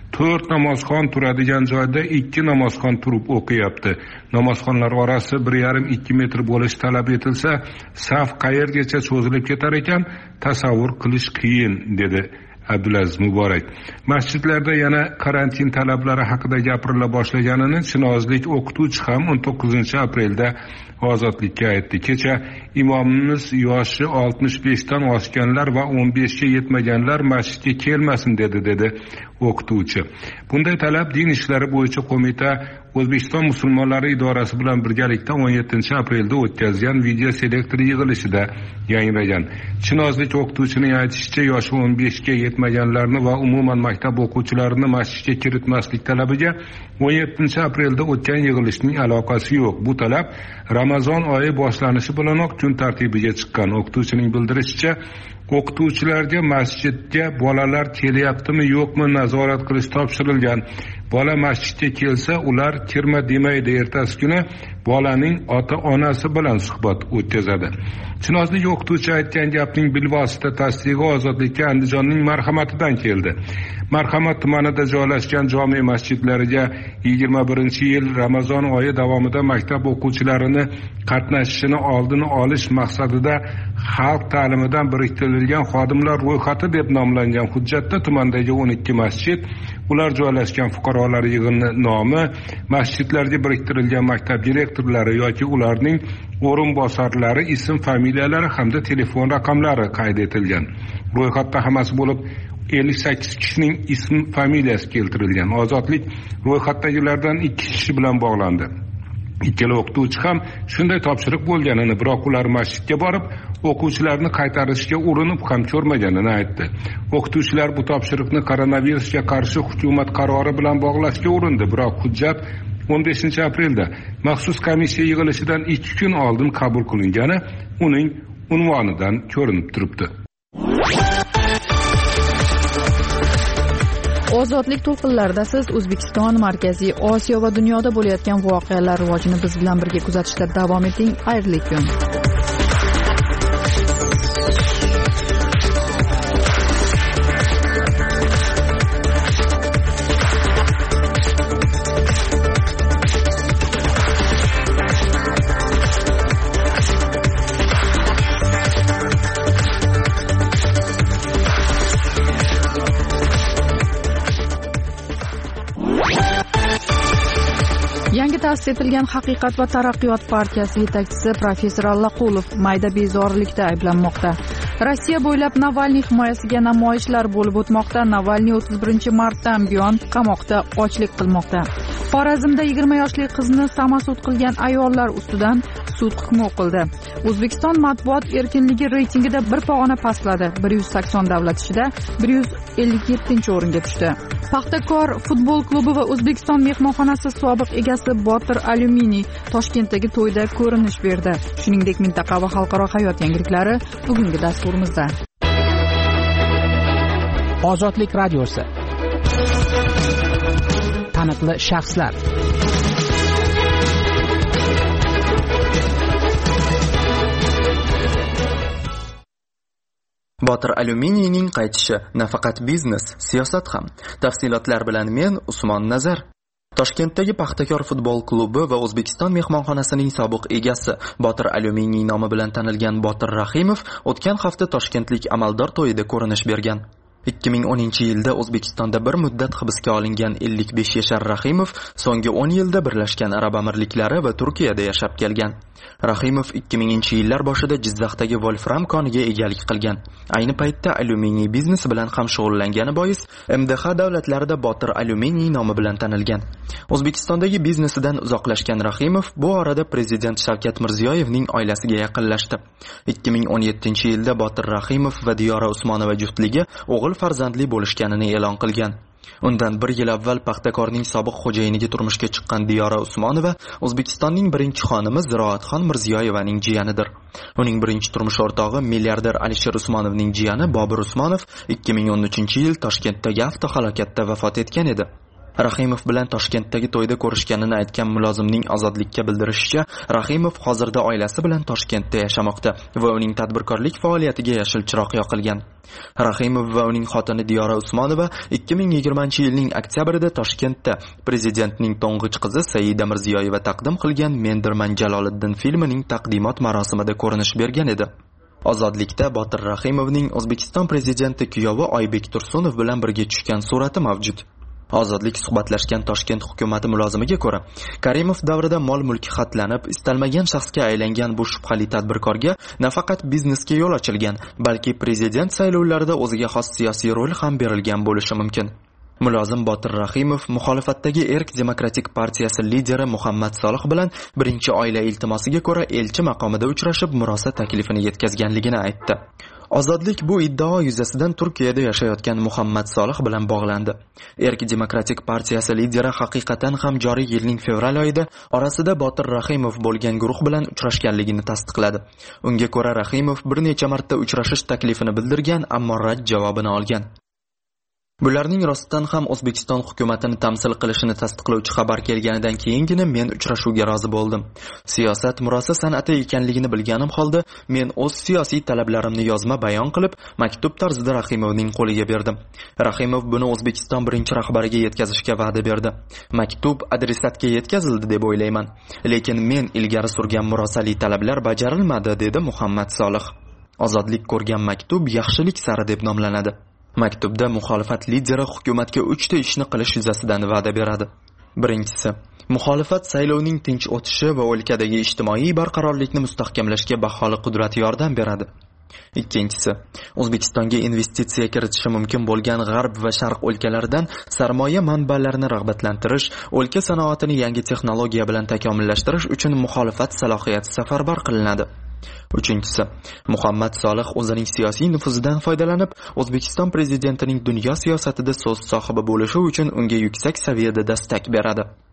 4 namozxon turadigan joyda 2 namozxon turib o'qiyapti. Namozxonlar orasi 1,5-2 metr bo'lishi talab etilsa, saf qayergacha cho'zilib ketar ekan, tasavvur qilish qiyin, dedi Abdulaziz Muborak. Masjidlarda yana karantin talablari haqida gapirila boshlaganini chinozlik o'qituvchi ham 19-aprelda Ozodlikka aytdi. Kecha imomimiz yoshi 65 dan oshganlar va 15 ga yetmaganlar masjidga kelmasin dedi o'qituvchi. Bunday talab din ishlari bo'yicha qo'mita O'zbekiston musulmonlari idorasi bilan birgalikda 17-aprelda o'tkazgan video selektor yig'ilishida yangragan. Chinozlik o'qituvchining aytishicha, yoshi 15 ga yetmaganlarni va umuman maktab o'quvchilarini masjidga kiritmaslik talabiga 17-aprelda o'tgan yig'ilishning aloqasi yo'q. Bu talab Ramazon oyi boshlanishi bilanoq kun tartibiga chiqqan. O'qituvchining bildirishicha, o'qituvchilarga masjidga bolalar kelyaptimi yo'qmi nazorat qilish topshirilgan. Bola masjidga kelsa, ular kirma demaydi. Ertasi kuni bolaning ota-onasi bilan suhbat o'tkazadi. Chinozlik o'qituvchi aytgan gapning bilvosita tasdig'i Ozodlikka Andijonning Marhamatidan keldi. Marhamat tumanida joylashgan jome masjidlariga 21-yil Ramazon oyi davomida maktab o'quvchilarini qatnashishini oldini olish maqsadida xalq ta'limidan biriktirilgan xodimlar ro'yxati deb nomlangan hujjatda tumandagi 12 masjid, ular joylashgan fuqarolar yig'ini nomi, masjidlarga biriktirilgan maktab direktorlari yoki ularning o'rinbosarlari ism familiyalari hamda telefon raqamlari qayd etilgan. Ro'yxatda hammasi bo'lib 58 kishining ism familiyasi keltirilgan. Ozodlik ro'yxatdagilardan 2 kishi bilan bog'landi. Ikkala o'qituvchi ham shunday topshiriq bo'lganini, biroq ular masjidga borib o'quvchilarni qaytarishga urinib ham ko'rmaganini aytdi. O'qituvchilar bu topshiriqni koronavirusga qarshi hukumat qarori bilan bog'lashga urindi, biroq hujjat 15-aprelda maxsus komissiya yig'ilishidan 2 kun oldin qabul qilingani uning unvonidan ko'rinib turibdi. Ozodlik to'lqinlarida siz O'zbekiston, Markaziy Osiyo va dunyoda bo'layotgan voqealar rivojini biz bilan birga kuzatishda davom eting. Xayrli kun. Yangi ta'sis etilgan Haqiqat va taraqqiyot partiyasi yetakchisi professor Allaqulov mayda bezorilikda ayblanmoqda. Rossiya bo'ylab Navalniy himoyasiga namoyishlar bo'lib o'tmoqda. Navalniy 31-martdan buyon qamoqda ochlik qilmoqda. Xorazmda 20 yoshli qizni samasud qilgan ayollar ustidan sud hukmi o'qildi. O'zbekiston matbuot erkinligi reytingida bir pog'ona pastladi. 180 davlat ichida 157-o'ringa tushdi. Paxtakor futbol klubi va O'zbekiston mehmonxonasi sobiq egasi Botir Alyuminiy Toshkentdagi to'yda ko'rinish berdi. Shuningdek, mintaqa va xalqaro hayot yangiliklari bugungi dasturimizda. Ozodlik radiosi. Taniqli shaxslar. Botir Alyuminiyning qaytishi nafaqat biznes, siyosat ham. Tafsilotlar bilan men Usmon Nazar. Toshkentdagi Paxtakor futbol klubi va O'zbekiston mehmonxonasining sobiq egasi Botir Alyuminiy nomi bilan tanilgan Botir Rahimov o'tgan hafta toshkentlik amaldor to'yida ko'rinish bergan. 2010-yilda O'zbekistonda bir muddat hibsga olingan 55 yashar Rahimov so'nggi 10 yilda Birlashgan Arab Amirliklari va Turkiyada yashab kelgan. Rahimov 2000-yillar boshida Jizzaxdagi Wolfram koniga egalik qilgan. Ayni paytda alyuminiy biznesi bilan ham shug'ullangani bois MDH davlatlarida Botir Alyuminiy nomi bilan tanilgan. O'zbekistondagi biznesidan uzoqlashgan Rahimov bu orada prezident Shavkat Mirziyoyevning oilasiga yaqinlashdi. 2017-yilda Botir Rahimov va Diyora Usmonova juftligi o'g'il farzandli bo'lishganini e'lon qilgan. Undan bir yil avval Paxtakorning sobiq xo'jayiniga turmushga chiqqan Diyora Usmonova O'zbekistonning birinchi xonimi Ziroatxon Mirziyoyevaning jiyanidir. Uning birinchi turmush o'rtog'i milliarder Alisher Usmonovning jiyani Bobur Usmonov 2013-yil Toshkentdagi avtohalokatda vafot etgan edi. Rahimov bilan Toshkentdagi to'yda ko'rishganini aytgan mulozimning Ozodlikka bildirishicha, Rahimov hozirda oilasi bilan Toshkentda yashamoqda va uning tadbirkorlik faoliyatiga yashil chiroq yoqilgan. Rahimov va uning xotini Diyora Usmonova 2020-yilning oktyabrida Toshkentda prezidentning to'ng'ich qizi Saida Mirziyoyeva taqdim qilgan Mendirman Jaloliddin filmining taqdimot marosimida ko'rinish bergan edi. Ozodlikda Botir Rahimovning O'zbekiston prezidenti kuyovi Oybek Tursunov bilan birga tushgan surati mavjud. Ozodlik suhbatlashgan Toshkent hukumati mulozimiga ko'ra, Karimov davrida mol-mulki xatlanib, istalmagan shaxsga aylangan bu shubhali tadbirkorga nafaqat biznesga yo'l ochilgan, balki prezident saylovlarida o'ziga xos siyosiy rol ham berilgan bo'lishi mumkin. Mulozim Botir Rahimov muxolifatdagi Erk Demokratik partiyasi lideri Muhammad Solih bilan birinchi oila iltimosiga ko'ra elchi maqomida uchrashib, murosa taklifini yetkazganligini aytdi. Ozodlik bu iddao yuzasidan Turkiyada yashayotgan Muhammad Solih bilan bog'landi. Erk Demokratik partiyasi lideri haqiqatan ham joriy yilning fevral oyida orasida Botir Rahimov bo'lgan guruh bilan uchrashganligini tasdiqladi. Unga ko'ra Rahimov bir necha marta uchrashish taklifini bildirgan, ammo rad javobini olgan. Bularning rostdan ham O'zbekiston hukumatini tamsil qilishini tasdiqlovchi xabar kelganidan keyingina men uchrashuvga rozi bo'ldim. Siyosat murosa san'ati ekanligini bilganim holda men o'z siyosiy talablarimni yozma bayon qilib, maktub tarzida Rahimovning qo'liga berdim. Rahimov buni O'zbekiston birinchi rahbariga yetkazishga va'da berdi. Maktub adresatga yetkazildi deb o'ylayman, lekin men ilgari surgan murosali talablar bajarilmadi, dedi Muhammad Solih. Ozodlik ko'rgan maktub yaxshilik sari deb nomlanadi. Maktubda muxolifat lideri hukumatga 3 ta ishni qilish yuzasidan va'da beradi. Birinchisi, muxolifat saylovning tinch o'tishi va o'lkadagi ijtimoiy barqarorlikni mustahkamlashga baholi qudrat yordam beradi. Ikkinchisi, O'zbekistonga investitsiya kiritishi mumkin bo'lgan G'arb va Sharq o'lkalaridan sarmoya manbalarini rag'batlantirish, o'lka sanoatini yangi texnologiya bilan takomillashtirish uchun muxolifat salohiyati safarbar qilinadi. Uchinchisi, Muhammad Solih o'zining siyosiy nufuzidan foydalanib, O'zbekiston prezidentining dunyo siyosatida so'z sohibi bo'lishi uchun unga yuksak saviyada dastak beradi.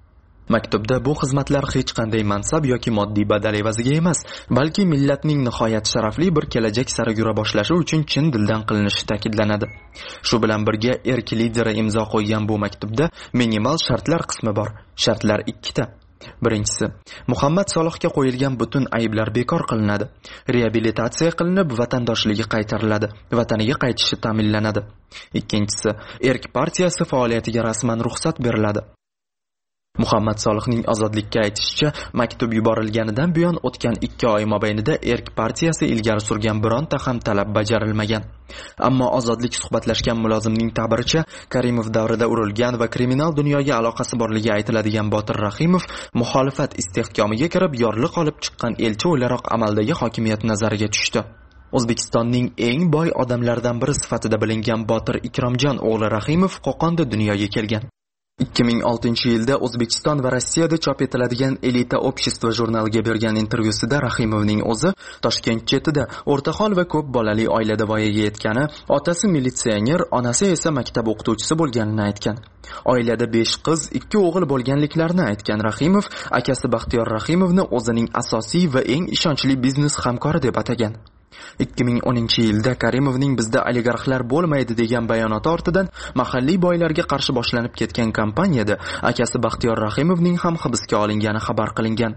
Maktubda bu xizmatlar hech qanday mansab yoki moddiy badal evaziga emas, balki millatning nihoyat sharafli bir kelajak sari yura boshlashi uchun chin dildan qilinishi ta'kidlanadi. Shu bilan birga erk lideri imzo qo'ygan bu maktubda minimal shartlar qismi bor. Shartlar 2 ta. Birinchisi, Muhammad Solohga qo'yilgan butun ayblar bekor qilinadi. Reabilitatsiya qilinib, vatandoshligi qaytariladi, vataniga qaytishi ta'minlanadi. Ikkinchisi, Erk partiyasi faoliyatiga rasman ruxsat beriladi. Muhammad Solohning ozodlikka aytishicha, maktub yuborilganidan buyon o'tgan 2 oy mobaynida Erk partiyasi ilgari surgan bironta ham talab bajarilmagan. Ammo ozodlik suhbatlashgan mulozimning ta'biricha, Karimov davrida urilgan va kriminal dunyoga aloqasi borligi aytiladigan Botir Rahimov muxolifat istehkomiga kirib, yorliq olib chiqqan elchi o'laroq amaldagi hokimiyat nazariga tushdi. O'zbekistonning eng boy odamlaridan biri sifatida bilingan Botir Ikromjon o'g'li Rahimov Qo'qonda dunyoga kelgan. 2006-yilda O'zbekiston va Rossiyada chop etiladigan Elita Общество jurnaliga bergan intervyusida Rahimovning o'zi Toshkent chetida o'rtahol va ko'p bolali oilada voyaga yetgani, otasi militsioner, onasi esa maktab o'qituvchisi bo'lganini aytgan. Oilada 5 qiz, 2 o'g'il bo'lganliklarini aytgan Rahimov akasi Baxtiyor Rahimovni o'zining asosiy va eng ishonchli biznes hamkori deb atagan. 2010-yilda Karimovning bizda oligarxlar bo'lmaydi degan bayonoti ortidan mahalliy boylarga qarshi boshlanib ketgan kampaniyada akasi Baxtiyor Rahimovning ham hibsga olingani xabar qilingan.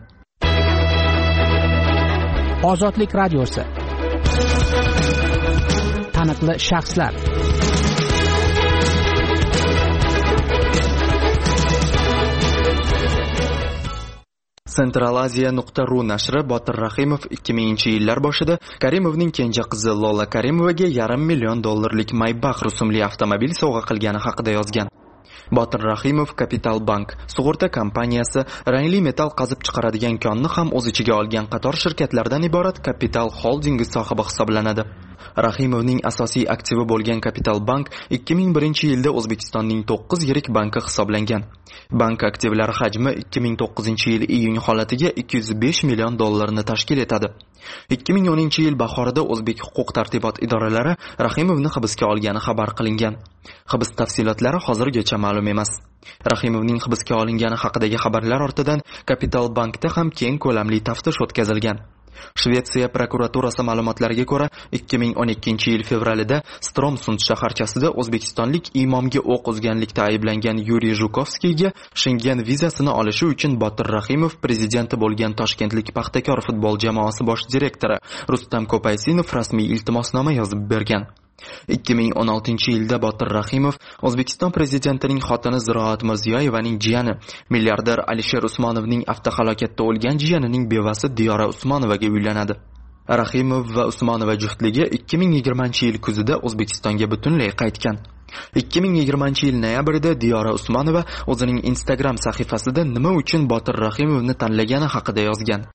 Ozodlik radiosi. Taniqli shaxslar. Centralaziya.ru nashri Botir Rahimov 2000-yillar boshida Karimovning kenja qizi Lola Karimovaga $500 million Maybach rusumli avtomobil sovg'a qilgani haqida yozgan. Botir Rahimov Kapital Bank, sug'urta kompaniyasi, rangli metal qazib chiqaradigan konni ham o'z ichiga olgan qator shirkatlardan iborat Kapital Holdingi sohibi hisoblanadi. Rahimovning asosiy aktivi bo'lgan Kapital Bank 2001-yilda O'zbekistonning 9 yirik banki hisoblangan. Bank aktivlari hajmi 2009-yil iyun holatiga $205 million tashkil etadi. 2010-yil bahorida O'zbek huquq-tartibot idoralari Rahimovni hibsga olgani xabar qilingan. Hibs tafsilotlari hozirgacha ma'lum emas. Rahimovning hibsga olingani haqidagi xabarlar ortidan Kapital Bankda ham keng ko'lamli taftish o'tkazilgan. Shvetsiya prokuraturasi ma'lumotlariga ko'ra, 2012-yil fevralida Stromsund shaharchasida o'zbekistonlik imomga o'q uzganlikda ayblangan Yuriy Zhukovskiyga Schengen vizasini olishi uchun Botir Rahimov prezidenti bo'lgan Toshkentlik Paxtakor futbol jamoasi bosh direktori Rustam Ko'paysinov rasmiy iltimosnoma yozib bergan. 2016-yilda Botir Rahimov O'zbekiston prezidentining xotini Ziroat Mirziyoyevaning jiyani, milliarder Alisher Usmonovning avtohalokatda o'lgan jiyanining bevasi Diyora Usmonovaga uylanadi. Rahimov va Usmonova juftligi 2020-yil kuzida O'zbekistonga butunlay qaytgan. 2020-yil noyabrida Diyora Usmonova o'zining Instagram sahifasida nima uchun Botir Rahimovni tanlagani haqida yozgan.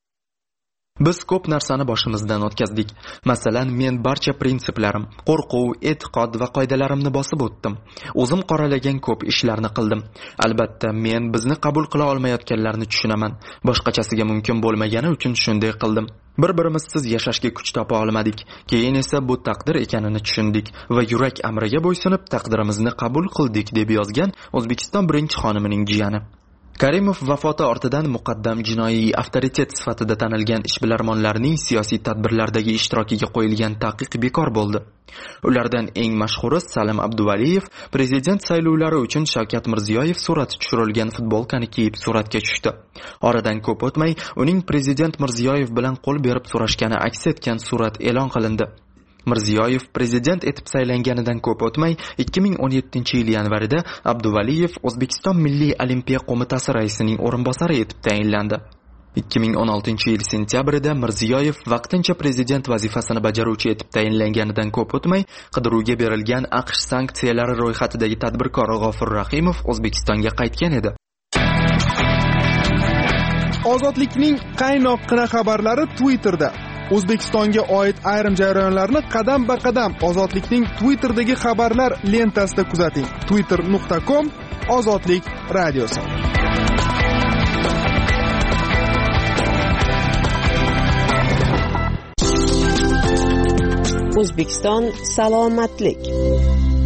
Biz ko'p narsani boshimizdan o'tkazdik. Masalan, men barcha prinsiplarim, qo'rquv, e'tiqod va qoidalarimni bosib o'tdim. O'zim qoralagan ko'p ishlarni qildim. Albatta, men bizni qabul qila olmayotganlarni tushunaman. Boshqachasiga mumkin bo'lmagani uchun shunday qildim. Bir-birimizsiz yashashga kuch topa olmadik. Keyin esa bu taqdir ekanini tushundik va yurak amriga bo'ysunib taqdirimizni qabul qildik, deb yozgan O'zbekiston birinchi xonimining jiyani. Karimov vafoti ortidan muqaddam jinoiy avtoritet sifatida tanilgan ishbilarmonlarning siyosiy tadbirlardagi ishtirokiga qo'yilgan taqiq bekor bo'ldi. Ulardan eng mashhuri Salim Abduvaliyev prezident saylovlari uchun Shavkat Mirziyoyev surati tushirilgan futbolkani kiyib suratga tushdi. Oradan ko'p o'tmay uning prezident Mirziyoyev bilan qo'l berib so'rashgani aks etgan surat e'lon qilindi. Mirziyoyev prezident etib saylanganidan ko'p o'tmay 2017-yil yanvarida Abduvaliyev O'zbekiston Milliy Olimpiya qo'mitasi raisining o'rinbosari etib tayinlandi. 2016-yil sentyabrida Mirziyoyev vaqtincha prezident vazifasini bajaruvchi etib tayinlanganidan ko'p o'tmay qidiruvga berilgan AQSh sanksiyalari ro'yxatidagi tadbirkor G'ofur Rahimov O'zbekistonga qaytgan edi. Ozodlikning qaynoqqina xabarlari Twitterda. O'zbekistonga oid ayrim jarayonlarni qadam-ba-qadam Ozodlikning Twitter'dagi xabarlar lentasida kuzating. twitter.com Ozodlik radiosi. O'zbekiston salomatlik.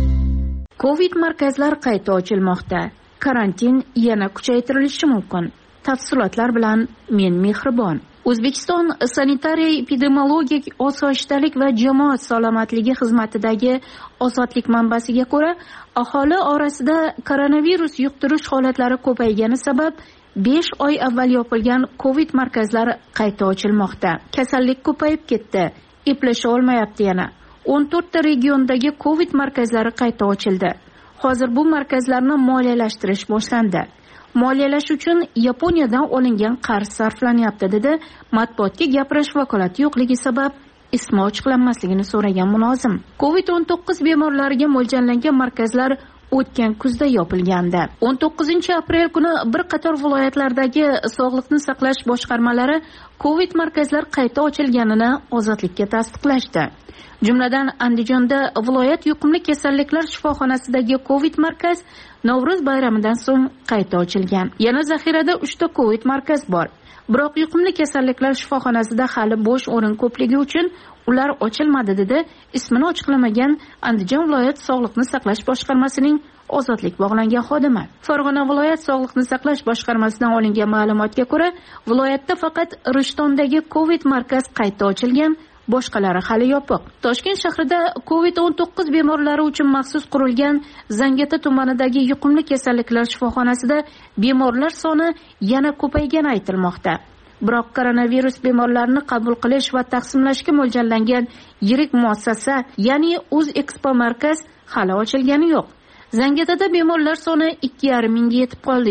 Covid markazlar qayta ochilmoqda. Karantin yana kuchaytirilishi mumkin. Tafsilotlar bilan men Mehribon. O'zbekiston sanitariya-epidemiologik osoyishtalik va jamoat salomatligi xizmatidagi ozodlik manbasiga ko'ra, aholi orasida koronavirus yuqtirish holatlari ko'paygani sabab 5 oy avval yopilgan COVID markazlari qayta ochilmoqda. Kasallik ko'payib ketdi, eplasha olmayapti yana. 14 ta regiondagi COVID markazlari qayta ochildi. Hozir bu markazlarni moliyalashtirish boshlandi. Moliyalash uchun Yaponiyadan olingan qarz sarflanyapti, dedi matbuotga gapirish vakolati yo'qligi sabab ismi ochiqlanmasligini so'ragan mulozim. COVID-19 bemorlariga mo'ljallangan markazlar o'tgan kuzda yopilgandi. 19-aprel kuni bir qator viloyatlardagi sog'liqni saqlash boshqarmalari COVID markazlar qayta ochilganini ozodlikka tasdiqlashdi. Jumladan Andijonda viloyat yuqumli kasalliklar shifoxonasidagi COVID markaz Navro'z bayramidan so'ng qayta ochilgan. Yana zaxirada 3 ta COVID markaz bor. Biroq yuqumli kasalliklar shifoxonasida hali bo'sh o'rin ko'pligi uchun ular ochilmadi, dedi ismini ochiqlamagan Andijon viloyat sog'liqni saqlash boshqarmasining ozodlik bog'langan xodimi. Farg'ona viloyat sog'liqni saqlash boshqarmasidan olingan ma'lumotga ko'ra, viloyatda faqat Rishtondagi COVID markaz qayta ochilgan, boshqalari hali yopiq. Toshkent shahrida COVID-19 bemorlari uchun maxsus qurilgan Zangata tumanidagi yuqumli kasalliklar shifoxonasida bemorlar soni yana ko'paygani aytilmoqda. Biroq koronavirus bemorlarini qabul qilish va taqsimlashga mo'ljallangan yirik muassasa, ya'ni O'zexpo markaz hali ochilgani yo'q. Zangitada bemorlar soni 2,5 mingga yetib qoldi.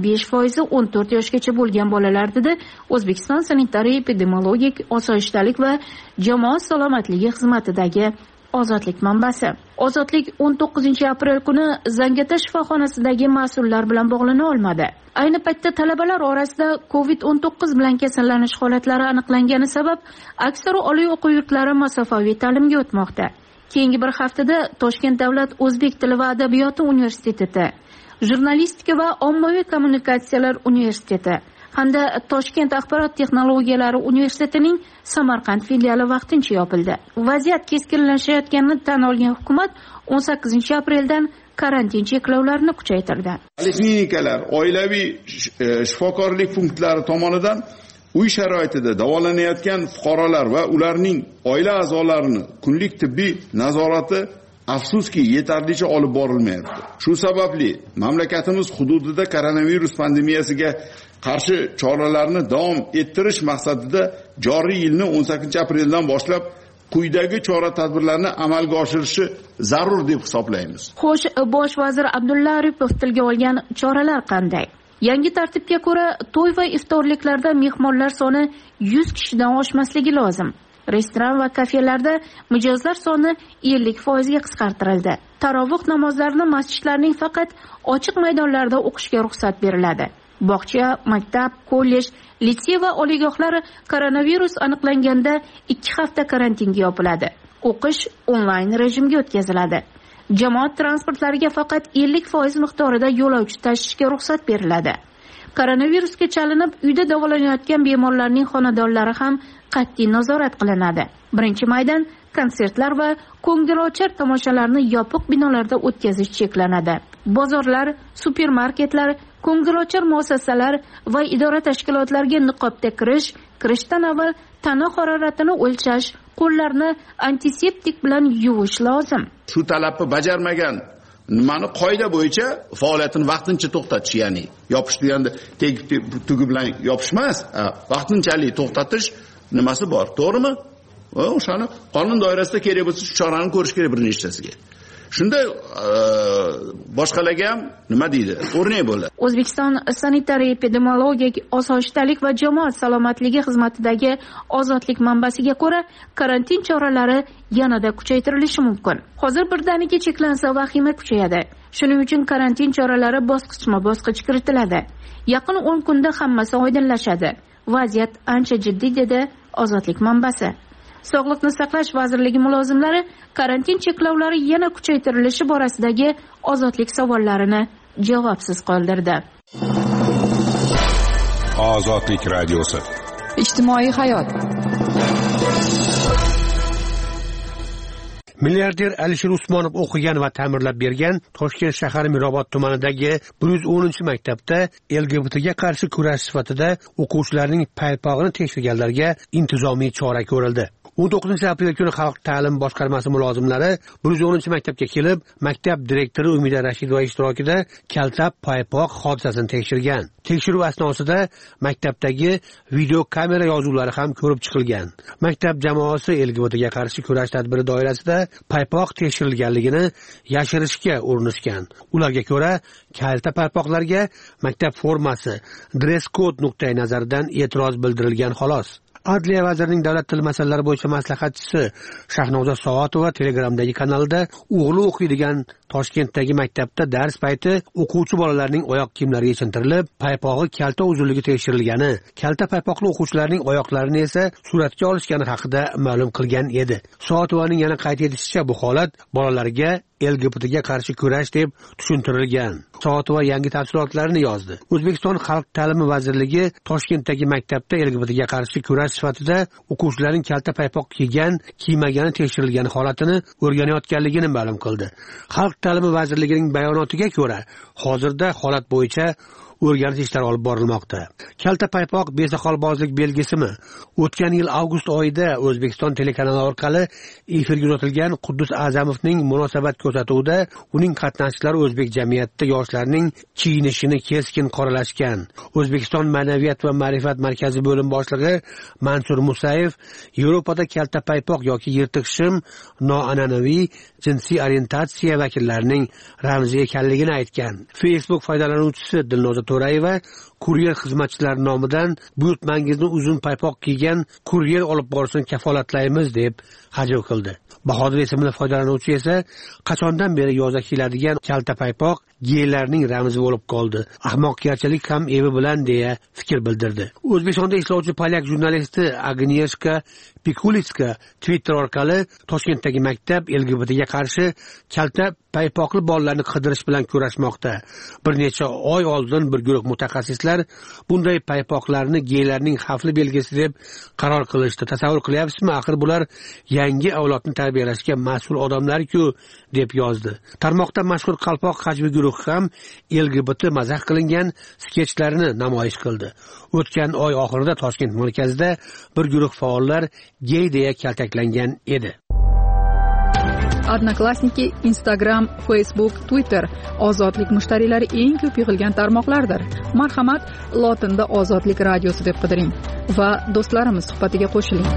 25% 14 yoshgacha bo'lgan bolalar, dedi O'zbekiston sanitariya-epidemiologik osoyishtalik va jamoat salomatligi xizmatidagi ozodlik manbasi. Ozodlik 19-aprel kuni Zangata shifoxonasidagi mas'ullar bilan bog'lana olmadi. Ayni paytda talabalar orasida COVID-19 bilan kasallanish holatlari aniqlangani sabab aksar oliy o'quv yurtlari masofaviy ta'limga o'tmoqda. Keyingi bir haftada Toshkent davlat o'zbek tili va adabiyoti universiteti, jurnalistika va ommaviy kommunikatsiyalar universiteti hamda Toshkent axborot texnologiyalari universitetining Samarqand filiali vaqtincha yopildi. Vaziyat keskinlashayotganini tan olgan hukumat 18-apreldan karantin cheklovlarini kuchaytirdi. Poliklinikalar, oilaviy shifokorlik punktlari tomonidan uy sharoitida davolanayotgan fuqarolar va ularning oila a'zolarini kunlik tibbiy nazorati afsuski yetarlicha olib borilmayapti. Shu sababli mamlakatimiz hududida koronavirus pandemiyasiga qarshi choralarni davom ettirish maqsadida joriy yilni 18-apreldan boshlab quyidagi chora-tadbirlarni amalga oshirishi zarur deb hisoblaymiz. Xo'sh, bosh vazir Abdulla Aripov tilga olgan choralar qanday? Yangi tartibga ko'ra, to'y va iftorliklarda mehmonlar soni 100 kishidan oshmasligi lozim. Restoran va kafelarda mijozlar soni 50% ga qisqartirildi. Tarovih namozlarini masjidlarning faqat ochiq maydonlarda o'qishga ruxsat beriladi. Bog'cha, maktab, kollej, litsey va oliygohlar koronavirus aniqlanganda 2 hafta karantinga yopiladi. O'qish onlayn rejimga o'tkaziladi. Jamoat transportlariga faqat 50% miqdorida yo'lovchi tashishga ruxsat beriladi. Koronavirusga chalinib uyda davolanayotgan bemorlarning xonadonlari ham qat'iy nazorat qilinadi. 1-maydan konsertlar va ko'ngilochar tomoshalarni yopiq binolarda o'tkazish cheklanadi. Bozorlar, supermarketlar, ko'ngilochar muassasalar va idora tashkilotlariga niqobda kirishdan avval tana haroratini o'lchash, qo'llarni antiseptik bilan yuvish lozim. Shu talabni bajarmagan nimani qoida bo'yicha faoliyatini vaqtincha to'xtatish, ya'ni yopish deganda tugi bilan yopish emas, vaqtinchalik to'xtatish nimasi bor, to'g'rimi? O'shani qonun doirasida kerak bo'lsa shu chorani ko'rish kerak bir nechtasiga. Shunda boshqalarga ham nima deydi? O'rnak bo'ladi. O'zbekiston sanitariya-epidemiologik osoyishtalik va jamoat salomatligi xizmatidagi ozodlik manbasiga ko'ra, karantin choralari yanada kuchaytirilishi mumkin. Hozir birdaniga cheklansa vahima kuchayadi. Shuning uchun karantin choralari bosqichma-bosqich kiritiladi. Yaqin 10 kunda hammasi oydinlashadi. Vaziyat ancha jiddiy, dedi ozodlik manbasi. Sog'liqni saqlash vazirligi mulozimlari karantin cheklovlari yana kuchaytirilishi borasidagi ozodlik savollarini javobsiz qoldirdi. Ozodlik radiosi. Ijtimoiy hayot. Milliarder Alisher Usmonov o'qigan va ta'mirlab bergan Toshkent shahri Mirobod tumanidagi 110-maktabda LGBTga qarshi kurash sifatida o'quvchilarning paypog'ini tekshirganlarga intizomiy chora ko'rildi. 19-aprel kuni Xalq ta'limi boshqarmasi mulozimlari 110-maktabga kelib, maktab direktori Umida Rashidova ishtirokida kalta paypoq hodisasini tekshirgan. Tekshiruv asnosida maktabdagi video kamera yozuvlari ham ko'rib chiqilgan. Maktab jamoasi LGBTga qarshi kurash tadbiri doirasida paypoq tekshirilganligini yashirishga urinishgan. Ularga ko'ra, kalta paypoqlarga maktab formasi, dress code nuqtai nazaridan e'tiroz bildirilgan xolos. Adliya vazirining davlat tili masalalari bo'yicha maslahatchisi Shahnoza Soatova Telegramdagi kanalida o'g'li o'qiydigan Toshkentdagi maktabda dars payti o'quvchi bolalarning oyoq kiyimlari yechintirilib, paypog'i kalta uzunligi tekshirilgani, kalta paypoqli o'quvchilarning oyoqlarini esa suratga olishgani haqida ma'lum qilgan edi. Soatovaning yana qayd etishicha, bu holat bolalarga LGBTga qarshi kurash deb tushuntirilgan. Soatova yangi tafsilotlarni yozdi. O'zbekiston Xalq ta'limi vazirligi Toshkentdagi maktabda LGBTga qarshi kurash sifatida o'quvchilarning kalta paypoq kiygan, kiymagani tekshirilgan holatini o'rganayotganligini ma'lum qildi. Xalq ta'limi vazirligining bayonotiga ko'ra, hozirda holat bo'yicha o'rganish ishlari olib borilmoqda. Kalta paypoq besoqolbozlik belgisimi? O'tgan yil avgust oyida O'zbekiston telekanali orqali efirga uzatilgan Quddus Azamovning munosabat ko'rsatuvida uning qatnashchilari o'zbek jamiyatida yoshlarning kiyinishini keskin qoralashgan. O'zbekiston Ma'naviyat va ma'rifat markazi bo'lim boshlig'i Mansur Musayev Yevropada kalta paypoq yoki yirtiq shim noan'anaviy jinsiy orientatsiya vakillarining ramzi ekanligini aytgan. Facebook foydalanuvchisi Dilnoza To'rayeva kuryer xizmatchilari nomidan buyurtmangizni uzun paypoq kiygan kuryer olib borishni kafolatlaymiz deb hajv qildi. Bahodir ismli foydalanuvchi esa qachondan beri yozda kiyiladigan kalta paypoq geylarning ramzi bo'lib qoldi. Ahmoqgarchilik ham evi bilan deya fikr bildirdi. O'zbekistonda ishlovchi polyak jurnalisti Agnieszka Pikulitska Twitter orqali Toshkentdagi maktab LGBTga qarshi kalta paypoqli bolalarni qidirish bilan kurashmoqda. Bir necha oy oldin bir guruh mutaxassislar bunday paypoqlarni geylarning xavfli belgisi deb qaror qilishdi. Tasavvur qilyapsizmi? Axir bular yangi avlodni tarbiyalashga mas'ul odamlar-ku deb yozdi. Tarmoqda mashhur qalpoq hajmi guruhi ham LGBT mazax qilingan sketchlarini namoyish qildi. O'tgan oy oxirida Toshkent markazida bir guruh faollar gey deya kaltaklangan edi. Odnoklassniki, Instagram, Facebook, Twitter ozodlik mushtariylari eng ko'p yig'ilgan tarmoqlardir. Marhamat, lotinda Ozodlik radiosi deb qidiring va do'stlarimiz suhbatiga qo'shiling.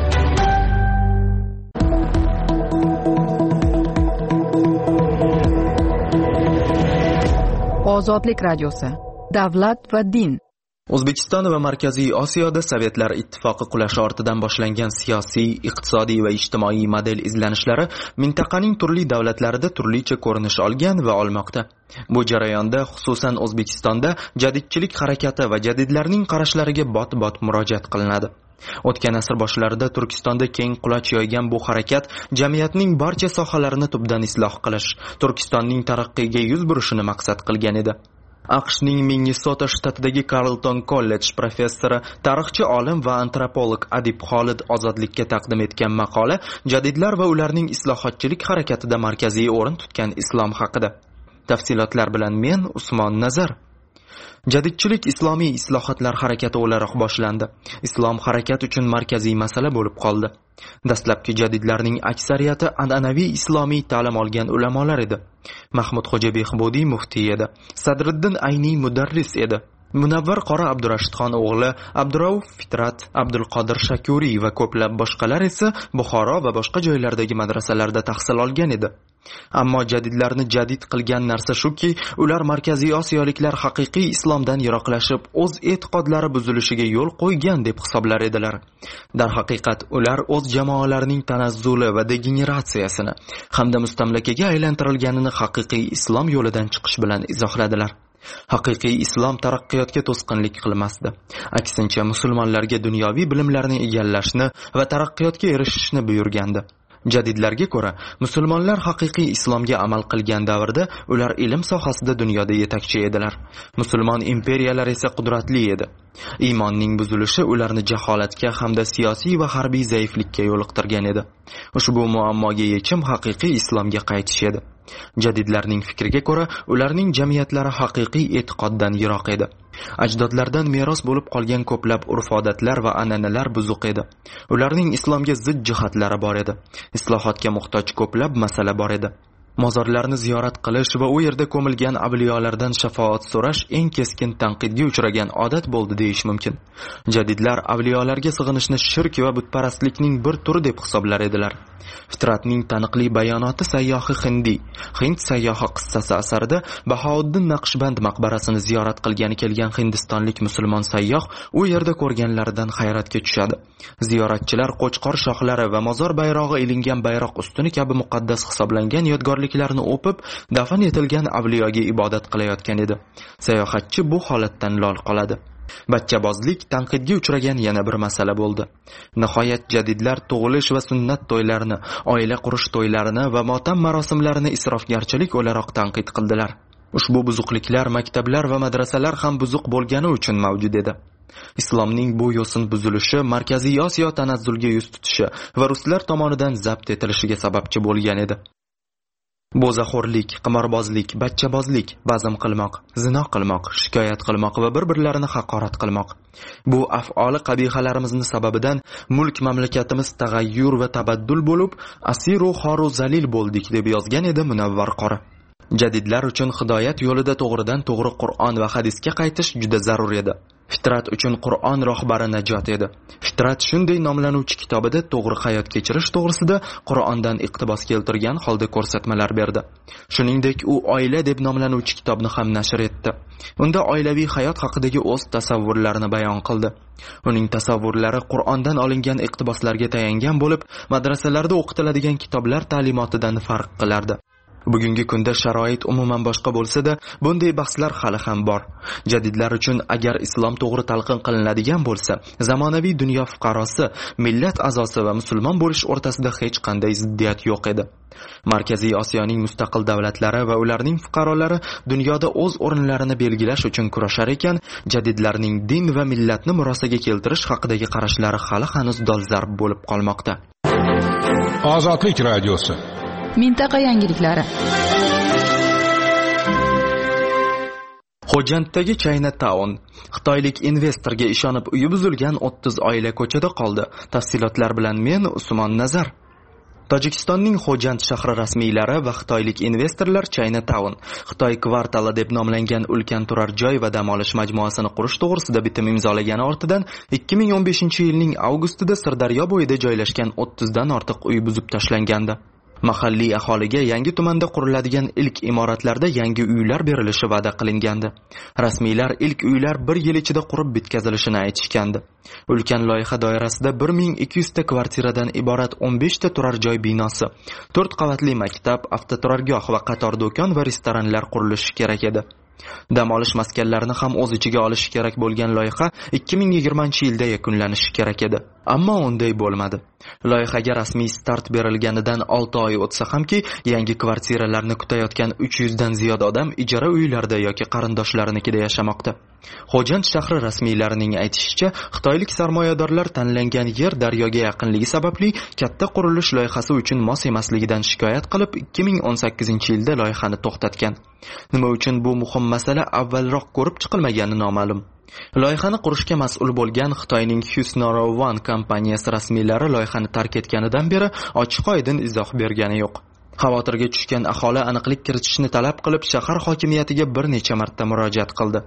Ozodlik radiosi. Davlat va din. O'zbekiston va Markaziy Osiyoda Sovetlar ittifoqi qulashi ortidan boshlangan siyosiy, iqtisodiy va ijtimoiy model izlanishlari mintaqaning turli davlatlarida turlicha ko'rinish olgan va olmoqda. Bu jarayonda xususan O'zbekistonda jadidchilik harakati va jadidlarning qarashlariga bot-bot murojaat qilinadi. O'tgan asr boshlarida Turkistonda keng quloch yoygan bu harakat jamiyatning barcha sohalarini tubdan isloh qilish, Turkistonning taraqqiyiga yuz burishini maqsad qilgan edi. AQShning Minnesota shtatidagi Carleton College professori, tarixchi olim va antropolog adib Xolid Ozodlikka taqdim etgan maqola jadidlar va ularning islohotchilik harakatida markaziy o'rin tutgan islom haqida. Tafsilotlar bilan men Usmon Nazar. Jadidchilik islomiy islohotlar harakati o'laroq boshlandi. Islom harakat uchun markaziy masala bo'lib qoldi. Dastlabki jadidlarning aksariyati an'anaviy islomiy ta'lim olgan ulamolar edi. Mahmud Xo'ja Behbudiy muftiy edi. Sadriddin Ayniy mudarris edi. Munavvar Qora Abdurashidxon o'g'li Abdurauf Fitrat, Abdulqodir Shakuriy va ko'plab boshqalar esa Buxoro va boshqa joylardagi madrasalarda tahsil olgan edi. Ammo jadidlarni jadid qilgan narsa shuki, ular markaziy osiyoliklar haqiqiy islomdan yiroqlashib, o'z e'tiqodlari buzilishiga yo'l qo'ygan deb hisoblar edilar. Darhaqiqat, ular o'z jamoalarining tanazzuli va degeneratsiyasini hamda mustamlakaga aylantirilganini haqiqiy islom yo'lidan chiqish bilan izohladilar. Haqiqiy islom taraqqiyotga to'sqinlik qilmasdi. Aksincha, musulmonlarga dunyoviy bilimlarni egallashni va taraqqiyotga erishishni buyurgandi. Jadidlarga ko'ra, musulmonlar haqiqiy islomga amal qilgan davrda ular ilm sohasida dunyoda yetakchi edilar. Musulmon imperiyalari esa qudratli edi. Iymonning buzilishi ularni jaholatga hamda siyosiy va harbiy zaiflikka yo'liqtirgan edi. Ushbu muammoga yechim haqiqiy islomga qaytish edi. Jadidlarning fikriga ko'ra, ularning jamiyatlari haqiqiy e'tiqoddan yiroq edi. Ajdodlardan meros bo'lib qolgan ko'plab urf-odatlar va an'analar buzuq edi. Ularning islomga zid jihatlari bor edi. Islohotga muhtoj ko'plab masala bor edi. Mozorlarni ziyorat qilish va u yerda ko'milgan avliyolardan shafoat so'rash eng keskin tanqidga uchragan odat bo'ldi deyish mumkin. Jadidlar avliyolarga sig'inishni shirk va butparastlikning bir turi deb hisoblar edilar. Fitratning taniqli bayonoti sayyohi Hind sayyohi qissasi asarida Bahouddin Naqshband maqbarasini ziyorat qilgani kelgan hindistonlik musulmon sayyoh u yerda ko'rganlaridan hayratga tushadi. Ziyoratchilar qo'chqor shoxlari va mozor bayrog'i ilingan bayroq ustuni kabi muqaddas hisoblangan yodgorliklarni o'pib, dafn etilgan avliyoga ibodat qilayotgan edi. Sayohatchi bu holatdan lol qoladi. Bachchabozlik tanqidga uchragan yana bir masala bo'ldi. Nihoyat jadidlar tug'ilish va sunnat to'ylarini, oila qurish to'ylarini va motam marosimlarini isrofgarchilik o'laroq tanqid qildilar. Ushbu buzuqliklar maktablar va madrasalar ham buzuq bo'lgani uchun mavjud edi. Islomning bu yo'sin buzilishi Markaziy Osiyo tanazzulga yuz tutishi va ruslar tomonidan zabt etilishiga sababchi bo'lgan edi. Bo'zaxo'rlik, qimorbozlik, bachchabozlik, bazm qilmoq, zino qilmoq, shikoyat qilmoq va bir-birlarini haqorat qilmoq. Bu af'oli qabihalarimizni sababidan mulk mamlakatimiz tag'ayyur va tabaddul bo'lib, asiru xoru zalil bo'ldik deb yozgan edi Munavvar qori. Jadidlar uchun hidoyat yo'lida to'g'ridan to'g'ri Qur'on va hadisga qaytish juda zarur edi. Fitrat uchun Qur'on rahbari najot edi. Fitrat shunday nomlanuvchi kitobida to'g'ri hayot kechirish to'g'risida Qur'ondan iqtibos keltirgan holda ko'rsatmalar berdi. Shuningdek, u oila deb nomlanuvchi kitobni ham nashr etdi. Unda oilaviy hayot haqidagi o'z tasavvurlarini bayon qildi. Uning tasavvurlari Qur'ondan olingan iqtiboslarga tayangan bo'lib, madrasalarda o'qitiladigan kitoblar ta'limotidan farq qilardi. Bugungi kunda sharoit umuman boshqa bo'lsa-da, bunday bahslar hali ham bor. Jadidlar uchun agar islom to'g'ri talqin qilinadigan bo'lsa, zamonaviy dunyo fuqarosi, millat a'zosi va musulmon bo'lish o'rtasida hech qanday ziddiyat yo'q edi. Markaziy Osiyoning mustaqil davlatlari va ularning fuqarolari dunyoda o'z o'rinlarini belgilash uchun kurashar ekan, jadidlarning din va millatni murosaga keltirish haqidagi qarashlari hali hanuz dolzarb bo'lib qolmoqda. Ozodlik radiosi. Mintaqa yangiliklari. Xo'janddagi Chinatown. Xitoylik investorga ishonib uyi buzilgan 30 oila ko'chada qoldi. Tafsilotlar bilan men Usmon Nazar. Tojikistonning Xo'jand shahri rasmiylari va xitoylik investorlar Chinatown, Xitoy kvartali deb nomlangan ulkan turar joy va dam olish majmuasini qurish to'g'risida bitim imzolagani ortidan 2015-yilning avgustida Sirdaryo bo'yida joylashgan 30 dan ortiq uy buzib tashlangandi. Mahalliy aholiga yangi tumanda quriladigan ilk imoratlarda yangi uylar berilishi va'da qilingandi. Rasmiylar ilk uylar 1 yil ichida qurib bitkazilishini aytishgandi. Ulkan loyiha doirasida 1200 ta kvartiradan iborat 15 ta turar joy binosi, 4 qavatli maktab, avtoturargoh va qator do'kon va restoranlar qurilishi kerak edi. Dam olish maskanlarini ham o'z ichiga olishi kerak bo'lgan loyiha 2020-yilda yakunlanishi kerak edi. Ammo unday bo'lmadi. Loyihaga rasmiy start berilganidan 6 oy o'tsa hamki, yangi kvartiralarni kutayotgan 300 dan ziyod odam ijara uylarda yoki qarindoshlarinikida yashamoqda. Xo'jand shahri rasmiylarining aytishicha, xitoylik sarmoyadorlar tanlangan yer daryoga yaqinligi sababli katta qurilish loyihasi uchun mos emasligidan shikoyat qilib, 2018-yilda loyihani to'xtatgan. Nima uchun bu muhim masala avvalroq ko'rib chiqilmagani noma'lum. Loyihani qurishga mas'ul bo'lgan Xitoyning Husnoro One kompaniyasi rasmiylari loyihani tark etganidan beri ochiq-oydin izoh bergani yo'q. Xavotirga tushgan aholi aniqlik kiritishni talab qilib shahar hokimiyatiga bir necha marta murojaat qildi.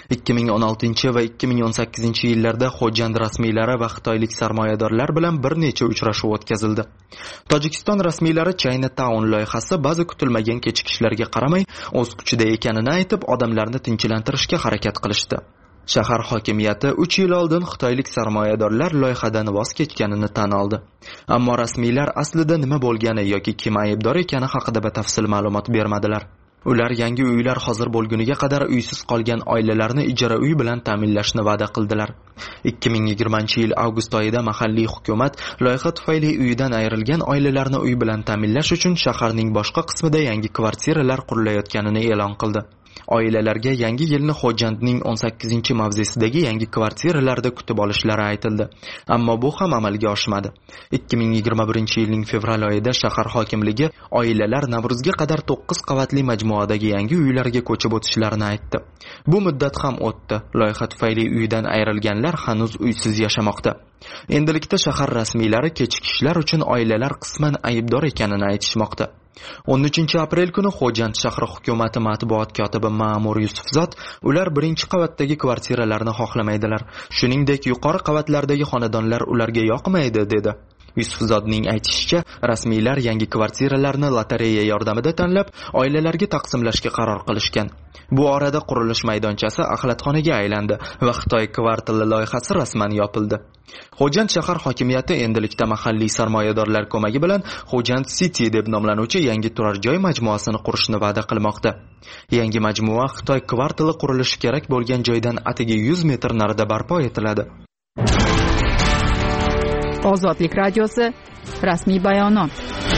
2016 va 2018-yillarda Xo'jand rasmiylari va xitoylik sarmoyadorlar bilan bir necha uchrashuv o'tkazildi. Tojikiston rasmiylari Chinatown loyihasi ba'zi kutilmagan kechikishlarga qaramay o'z kuchida ekanini aytib, odamlarni tinchlantirishga harakat qilishdi. Shahar hokimiyati 3 yil oldin xitoylik sarmoyadorlar loyihadan voz kechganini tan oldi. Ammo rasmiylar aslida nima bo'lgani yoki kim aybdor ekani haqida batafsil ma'lumot bermadilar. Ular yangi uylar hozir bo'lguniga qadar uysiz qolgan oilalarni ijara uy bilan ta'minlashni va'da qildilar. 2020-yil avgust oyida mahalliy hukumat loyiha tufayli uyidan ayrilgan oilalarni uy bilan ta'minlash uchun shaharning boshqa qismida yangi kvartiralar qurilayotganini e'lon qildi. Oilalarga yangi yilni Xo'jandning 18-mavzesidagi yangi kvartiralarda kutib olishlari aytildi. Ammo bu ham amalga oshmadi. 2021-yilning fevral oyida shahar hokimligi oilalar Navruzga qadar 9 qavatli majmuadagi yangi uylarga ko'chib o'tishlarini aytdi. Bu muddat ham o'tdi. Loyiha tufayli uydan ayrilganlar hanuz uysiz yashamoqda. Endilikda shahar rasmiylari kechikishlar uchun oilalar qisman aybdor ekanini aytishmoqda. 13-aprel kuni Xo'jand shahri hukumati matbuot kotibi Ma'mur Yusufzod ular birinchi qavatdagi kvartiralarni xohlamaydilar. Shuningdek, yuqori qavatlardagi xonadonlar ularga yoqmaydi dedi. Yusufzodning aytishicha, rasmiylar yangi kvartiralarni lotereya yordamida tanlab, oilalarga taqsimlashga qaror qilishgan. Bu orada qurilish maydonchasi axlatxonaga aylandi va Xitoy kvartali loyihasi rasman yopildi. Xo'jand shahar hokimiyati endilikda mahalliy sarmoyadorlar ko'magi bilan Xo'jand City deb nomlanuvchi yangi turar joy majmuasini qurishni va'da qilmoqda. Yangi majmua Xitoy kvartali qurilishi kerak bo'lgan joydan atigi 100 metr narida barpo etiladi. Ozodlik radiosi rasmiy bayonot.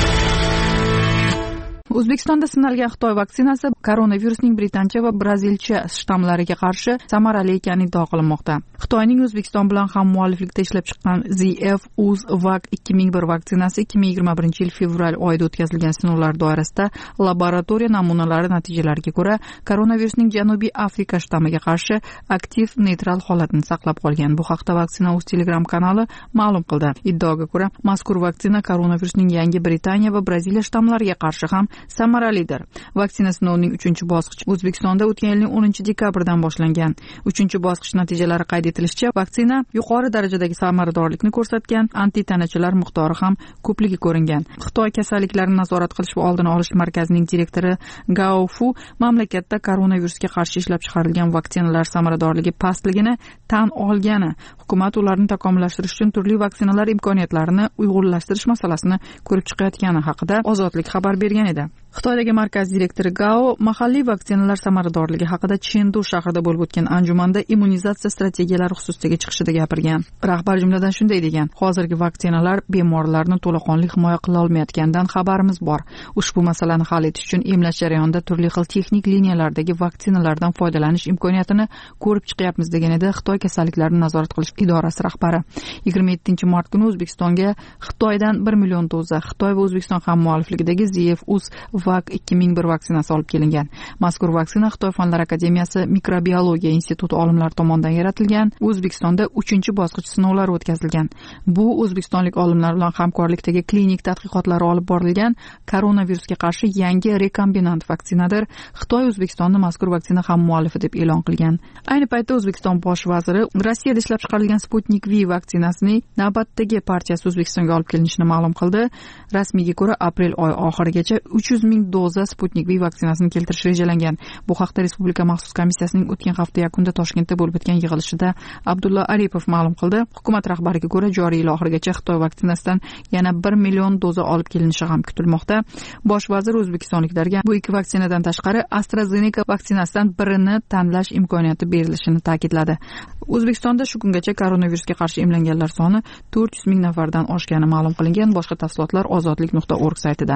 O'zbekistonda sinalgan Xitoy vaksinasi koronavirusning britancha va brazilcha shtammlariga qarshi samarali ekani iddia qilinmoqda. Xitoyning O'zbekiston bilan hammualliflikda ishlab chiqqan ZF-UZ-VAC 2001 vaksinasi 2021-yil fevral oyida o'tkazilgan sinovlar doirasida laboratoriya namunalari natijalariga ko'ra koronavirusning Janubiy Afrika shtammiga qarshi aktiv neytral holatini saqlab qolgan. Bu haqda vaksina o'z Telegram kanali ma'lum qildi. Iddaoga ko'ra, mazkur vaksina koronavirusning Yangi Britaniya va Braziliya shtammlariga qarshi ham samaralidir. Vaksina sinovining 3-bosqichi O'zbekistonda o'tgan yilning 10-dekabrdan boshlangan. 3-bosqich natijalari qayd etilishicha, vaksina yuqori darajadagi samaradorlikni ko'rsatgan, antitanachalar miqdori ham ko'pligi ko'ringan. Xitoy kasalliklarni nazorat qilish va oldini olish markazining direktori Gao Fu mamlakatda koronavirusga qarshi ishlab chiqarilgan vaksinalar samaradorligi pastligini tan olgani, hukumat ularni takomillashtirish uchun turli vaksinalar imkoniyatlarini uyg'unlashtirish masalasini ko'rib chiqayotgani haqida Ozodlik xabar bergan edi. Xitoydagi markaz direktori Gao mahalliy vaksinalar samaradorligi haqida Chengdu shahrida bo'lib o'tgan anjumanda immunizatsiya strategiyalari xususidagi chiqishida gapirgan. Rahbar jumladan shunday degan: "Hozirgi vaksinalar bemorlarni to'laqonli himoya qila olmayotganidan xabarimiz bor. Ushbu masalani hal etish uchun emlash jarayonida turli xil texnik liniyalardagi vaksinalardan foydalanish imkoniyatini ko'rib chiqyapmiz", degan edi Xitoy kasalliklarni nazorat qilish idorasi rahbari. 27-mart kuni O'zbekistonga Xitoydan 1 million doza Xitoy va O'zbekiston hammuallifligidagi ZF-UZ-VAC 2001 vaksinasi olib kelingan. Mazkur vaksina Xitoy Fanlar akademiyasi mikrobiologiya instituti olimlari tomonidan yaratilgan. O'zbekistonda 3-bosqich sinovlari o'tkazilgan. Bu o'zbekistonlik olimlar bilan hamkorlikdagi klinik tadqiqotlar olib borilgan koronavirusga qarshi yangi rekombinant vaksinadir. Xitoy O'zbekistonni mazkur vaksina hammuallifi deb e'lon qilgan. Ayni paytda O'zbekiston bosh vaziri Rossiyada ishlab chiqarilgan Sputnik V vaksinasining navbatdagi partiyasi O'zbekistonga olib kelinishini ma'lum qildi. Rasmiyga ko'ra, aprel oyi oxirigacha 300 ming doza Sputnik V vaksinasini keltirish rejalangan. Bu haqda Respublika maxsus komissiyasining o'tgan hafta yakunida Toshkentda bo'lib o'tgan yig'ilishida Abdulla Aripov ma'lum qildi. Hukumat rahbariga ko'ra, joriy yil oxirigacha Xitoy vaksinasidan yana 1 million doza olib kelinishi ham kutilmoqda. Bosh vazir o'zbekistonliklarga bu ikki vaksinadan tashqari AstraZeneca vaksinasidan birini tanlash imkoniyati berilishini ta'kidladi. O'zbekistonda shu kungacha koronavirusga qarshi emlanganlar soni 400 ming nafardan oshgani ma'lum qilingan. Boshqa tafsilotlar ozodlik.org saytida.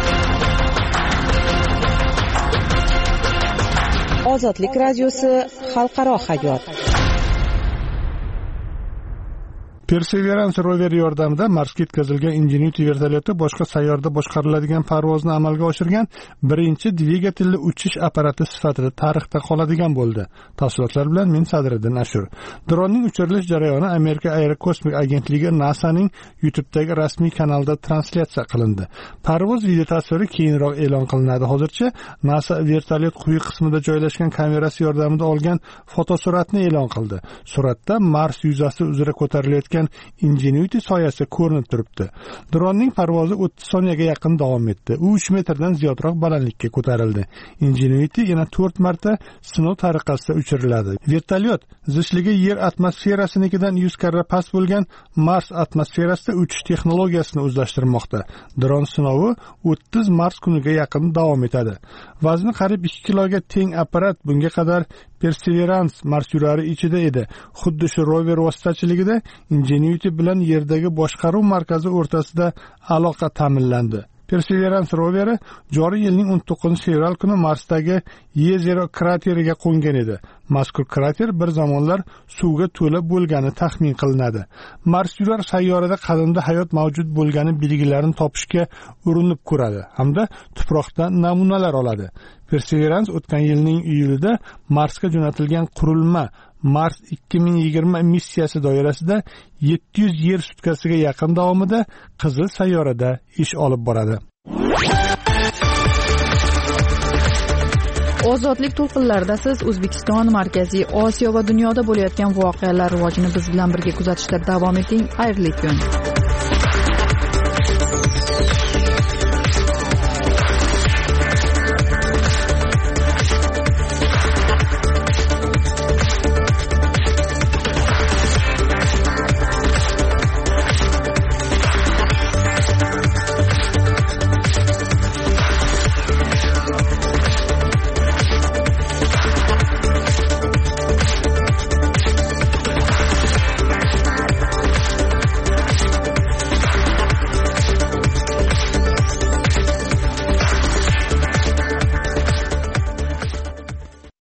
Ozodlik radiosi xalqaro hayot. Perseverance rover yordamida Marsga yetkazilgan Ingenuity vertolyoti boshqa sayyorada boshqariladigan parvozni amalga oshirgan birinchi dvigatelli uchish apparati sifatida tarixda qoladigan bo'ldi. Tafsilotlar bilan men Sadriddin Ashur. Dronning uchirilish jarayoni Amerika aerokosmik agentligi NASAning YouTube'dagi rasmiy kanalida translyatsiya qilindi. Parvoz video tasviri keyinroq e'lon qilinadi. Hozircha NASA vertolyot quyi qismida joylashgan kamerasi yordamida olgan fotosuratni e'lon qildi. Suratda Mars yuzasi uzra ko'tarilayotgan uchayotgan Ingenuity soyasi ko'rinib turibdi. Dronning parvozi 30 soniyaga yaqin davom etdi. U 3 metrdan ziyodroq balandlikka ko'tarildi. Ingenuity yana 4 marta sinov tariqasida uchiriladi. Vertolyot zichligi yer atmosferasinikidan 100 karra past bo'lgan Mars atmosferasida uchish texnologiyasini o'zlashtirmoqda. Dron sinovi 30 mars kuniga yaqin davom etadi. Vazni qariyb 2 kiloga teng apparat bunga qadar Perseverance Mars yurari ichida edi. Xuddi shu rover vositachiligida Ingenuity bilan yerdagi boshqaruv markazi o'rtasida aloqa ta'minlandi. Perseverance roveri joriy yilning 19-fevral kuni Marsdagi E0 krateriga qo'ngan edi. Mazkur krater bir zamonlar suvga to'la bo'lgani taxmin qilinadi. Mars yurar sayyorada qadimda hayot mavjud bo'lgani belgilarini topishga urinib ko'radi hamda tuproqdan namunalar oladi. Perseverance o'tgan yilning iyulida Marsga jo'natilgan qurilma Mars 2020 missiyasi doirasida 700 yer sutkasiga yaqin davomida Qizil sayyorada ish olib boradi. Ozodlik to'lqinlarida siz O'zbekiston, Markaziy Osiyo va dunyoda bo'layotgan voqealar rivojini biz bilan birga kuzatishda davom eting. Xayrli kun.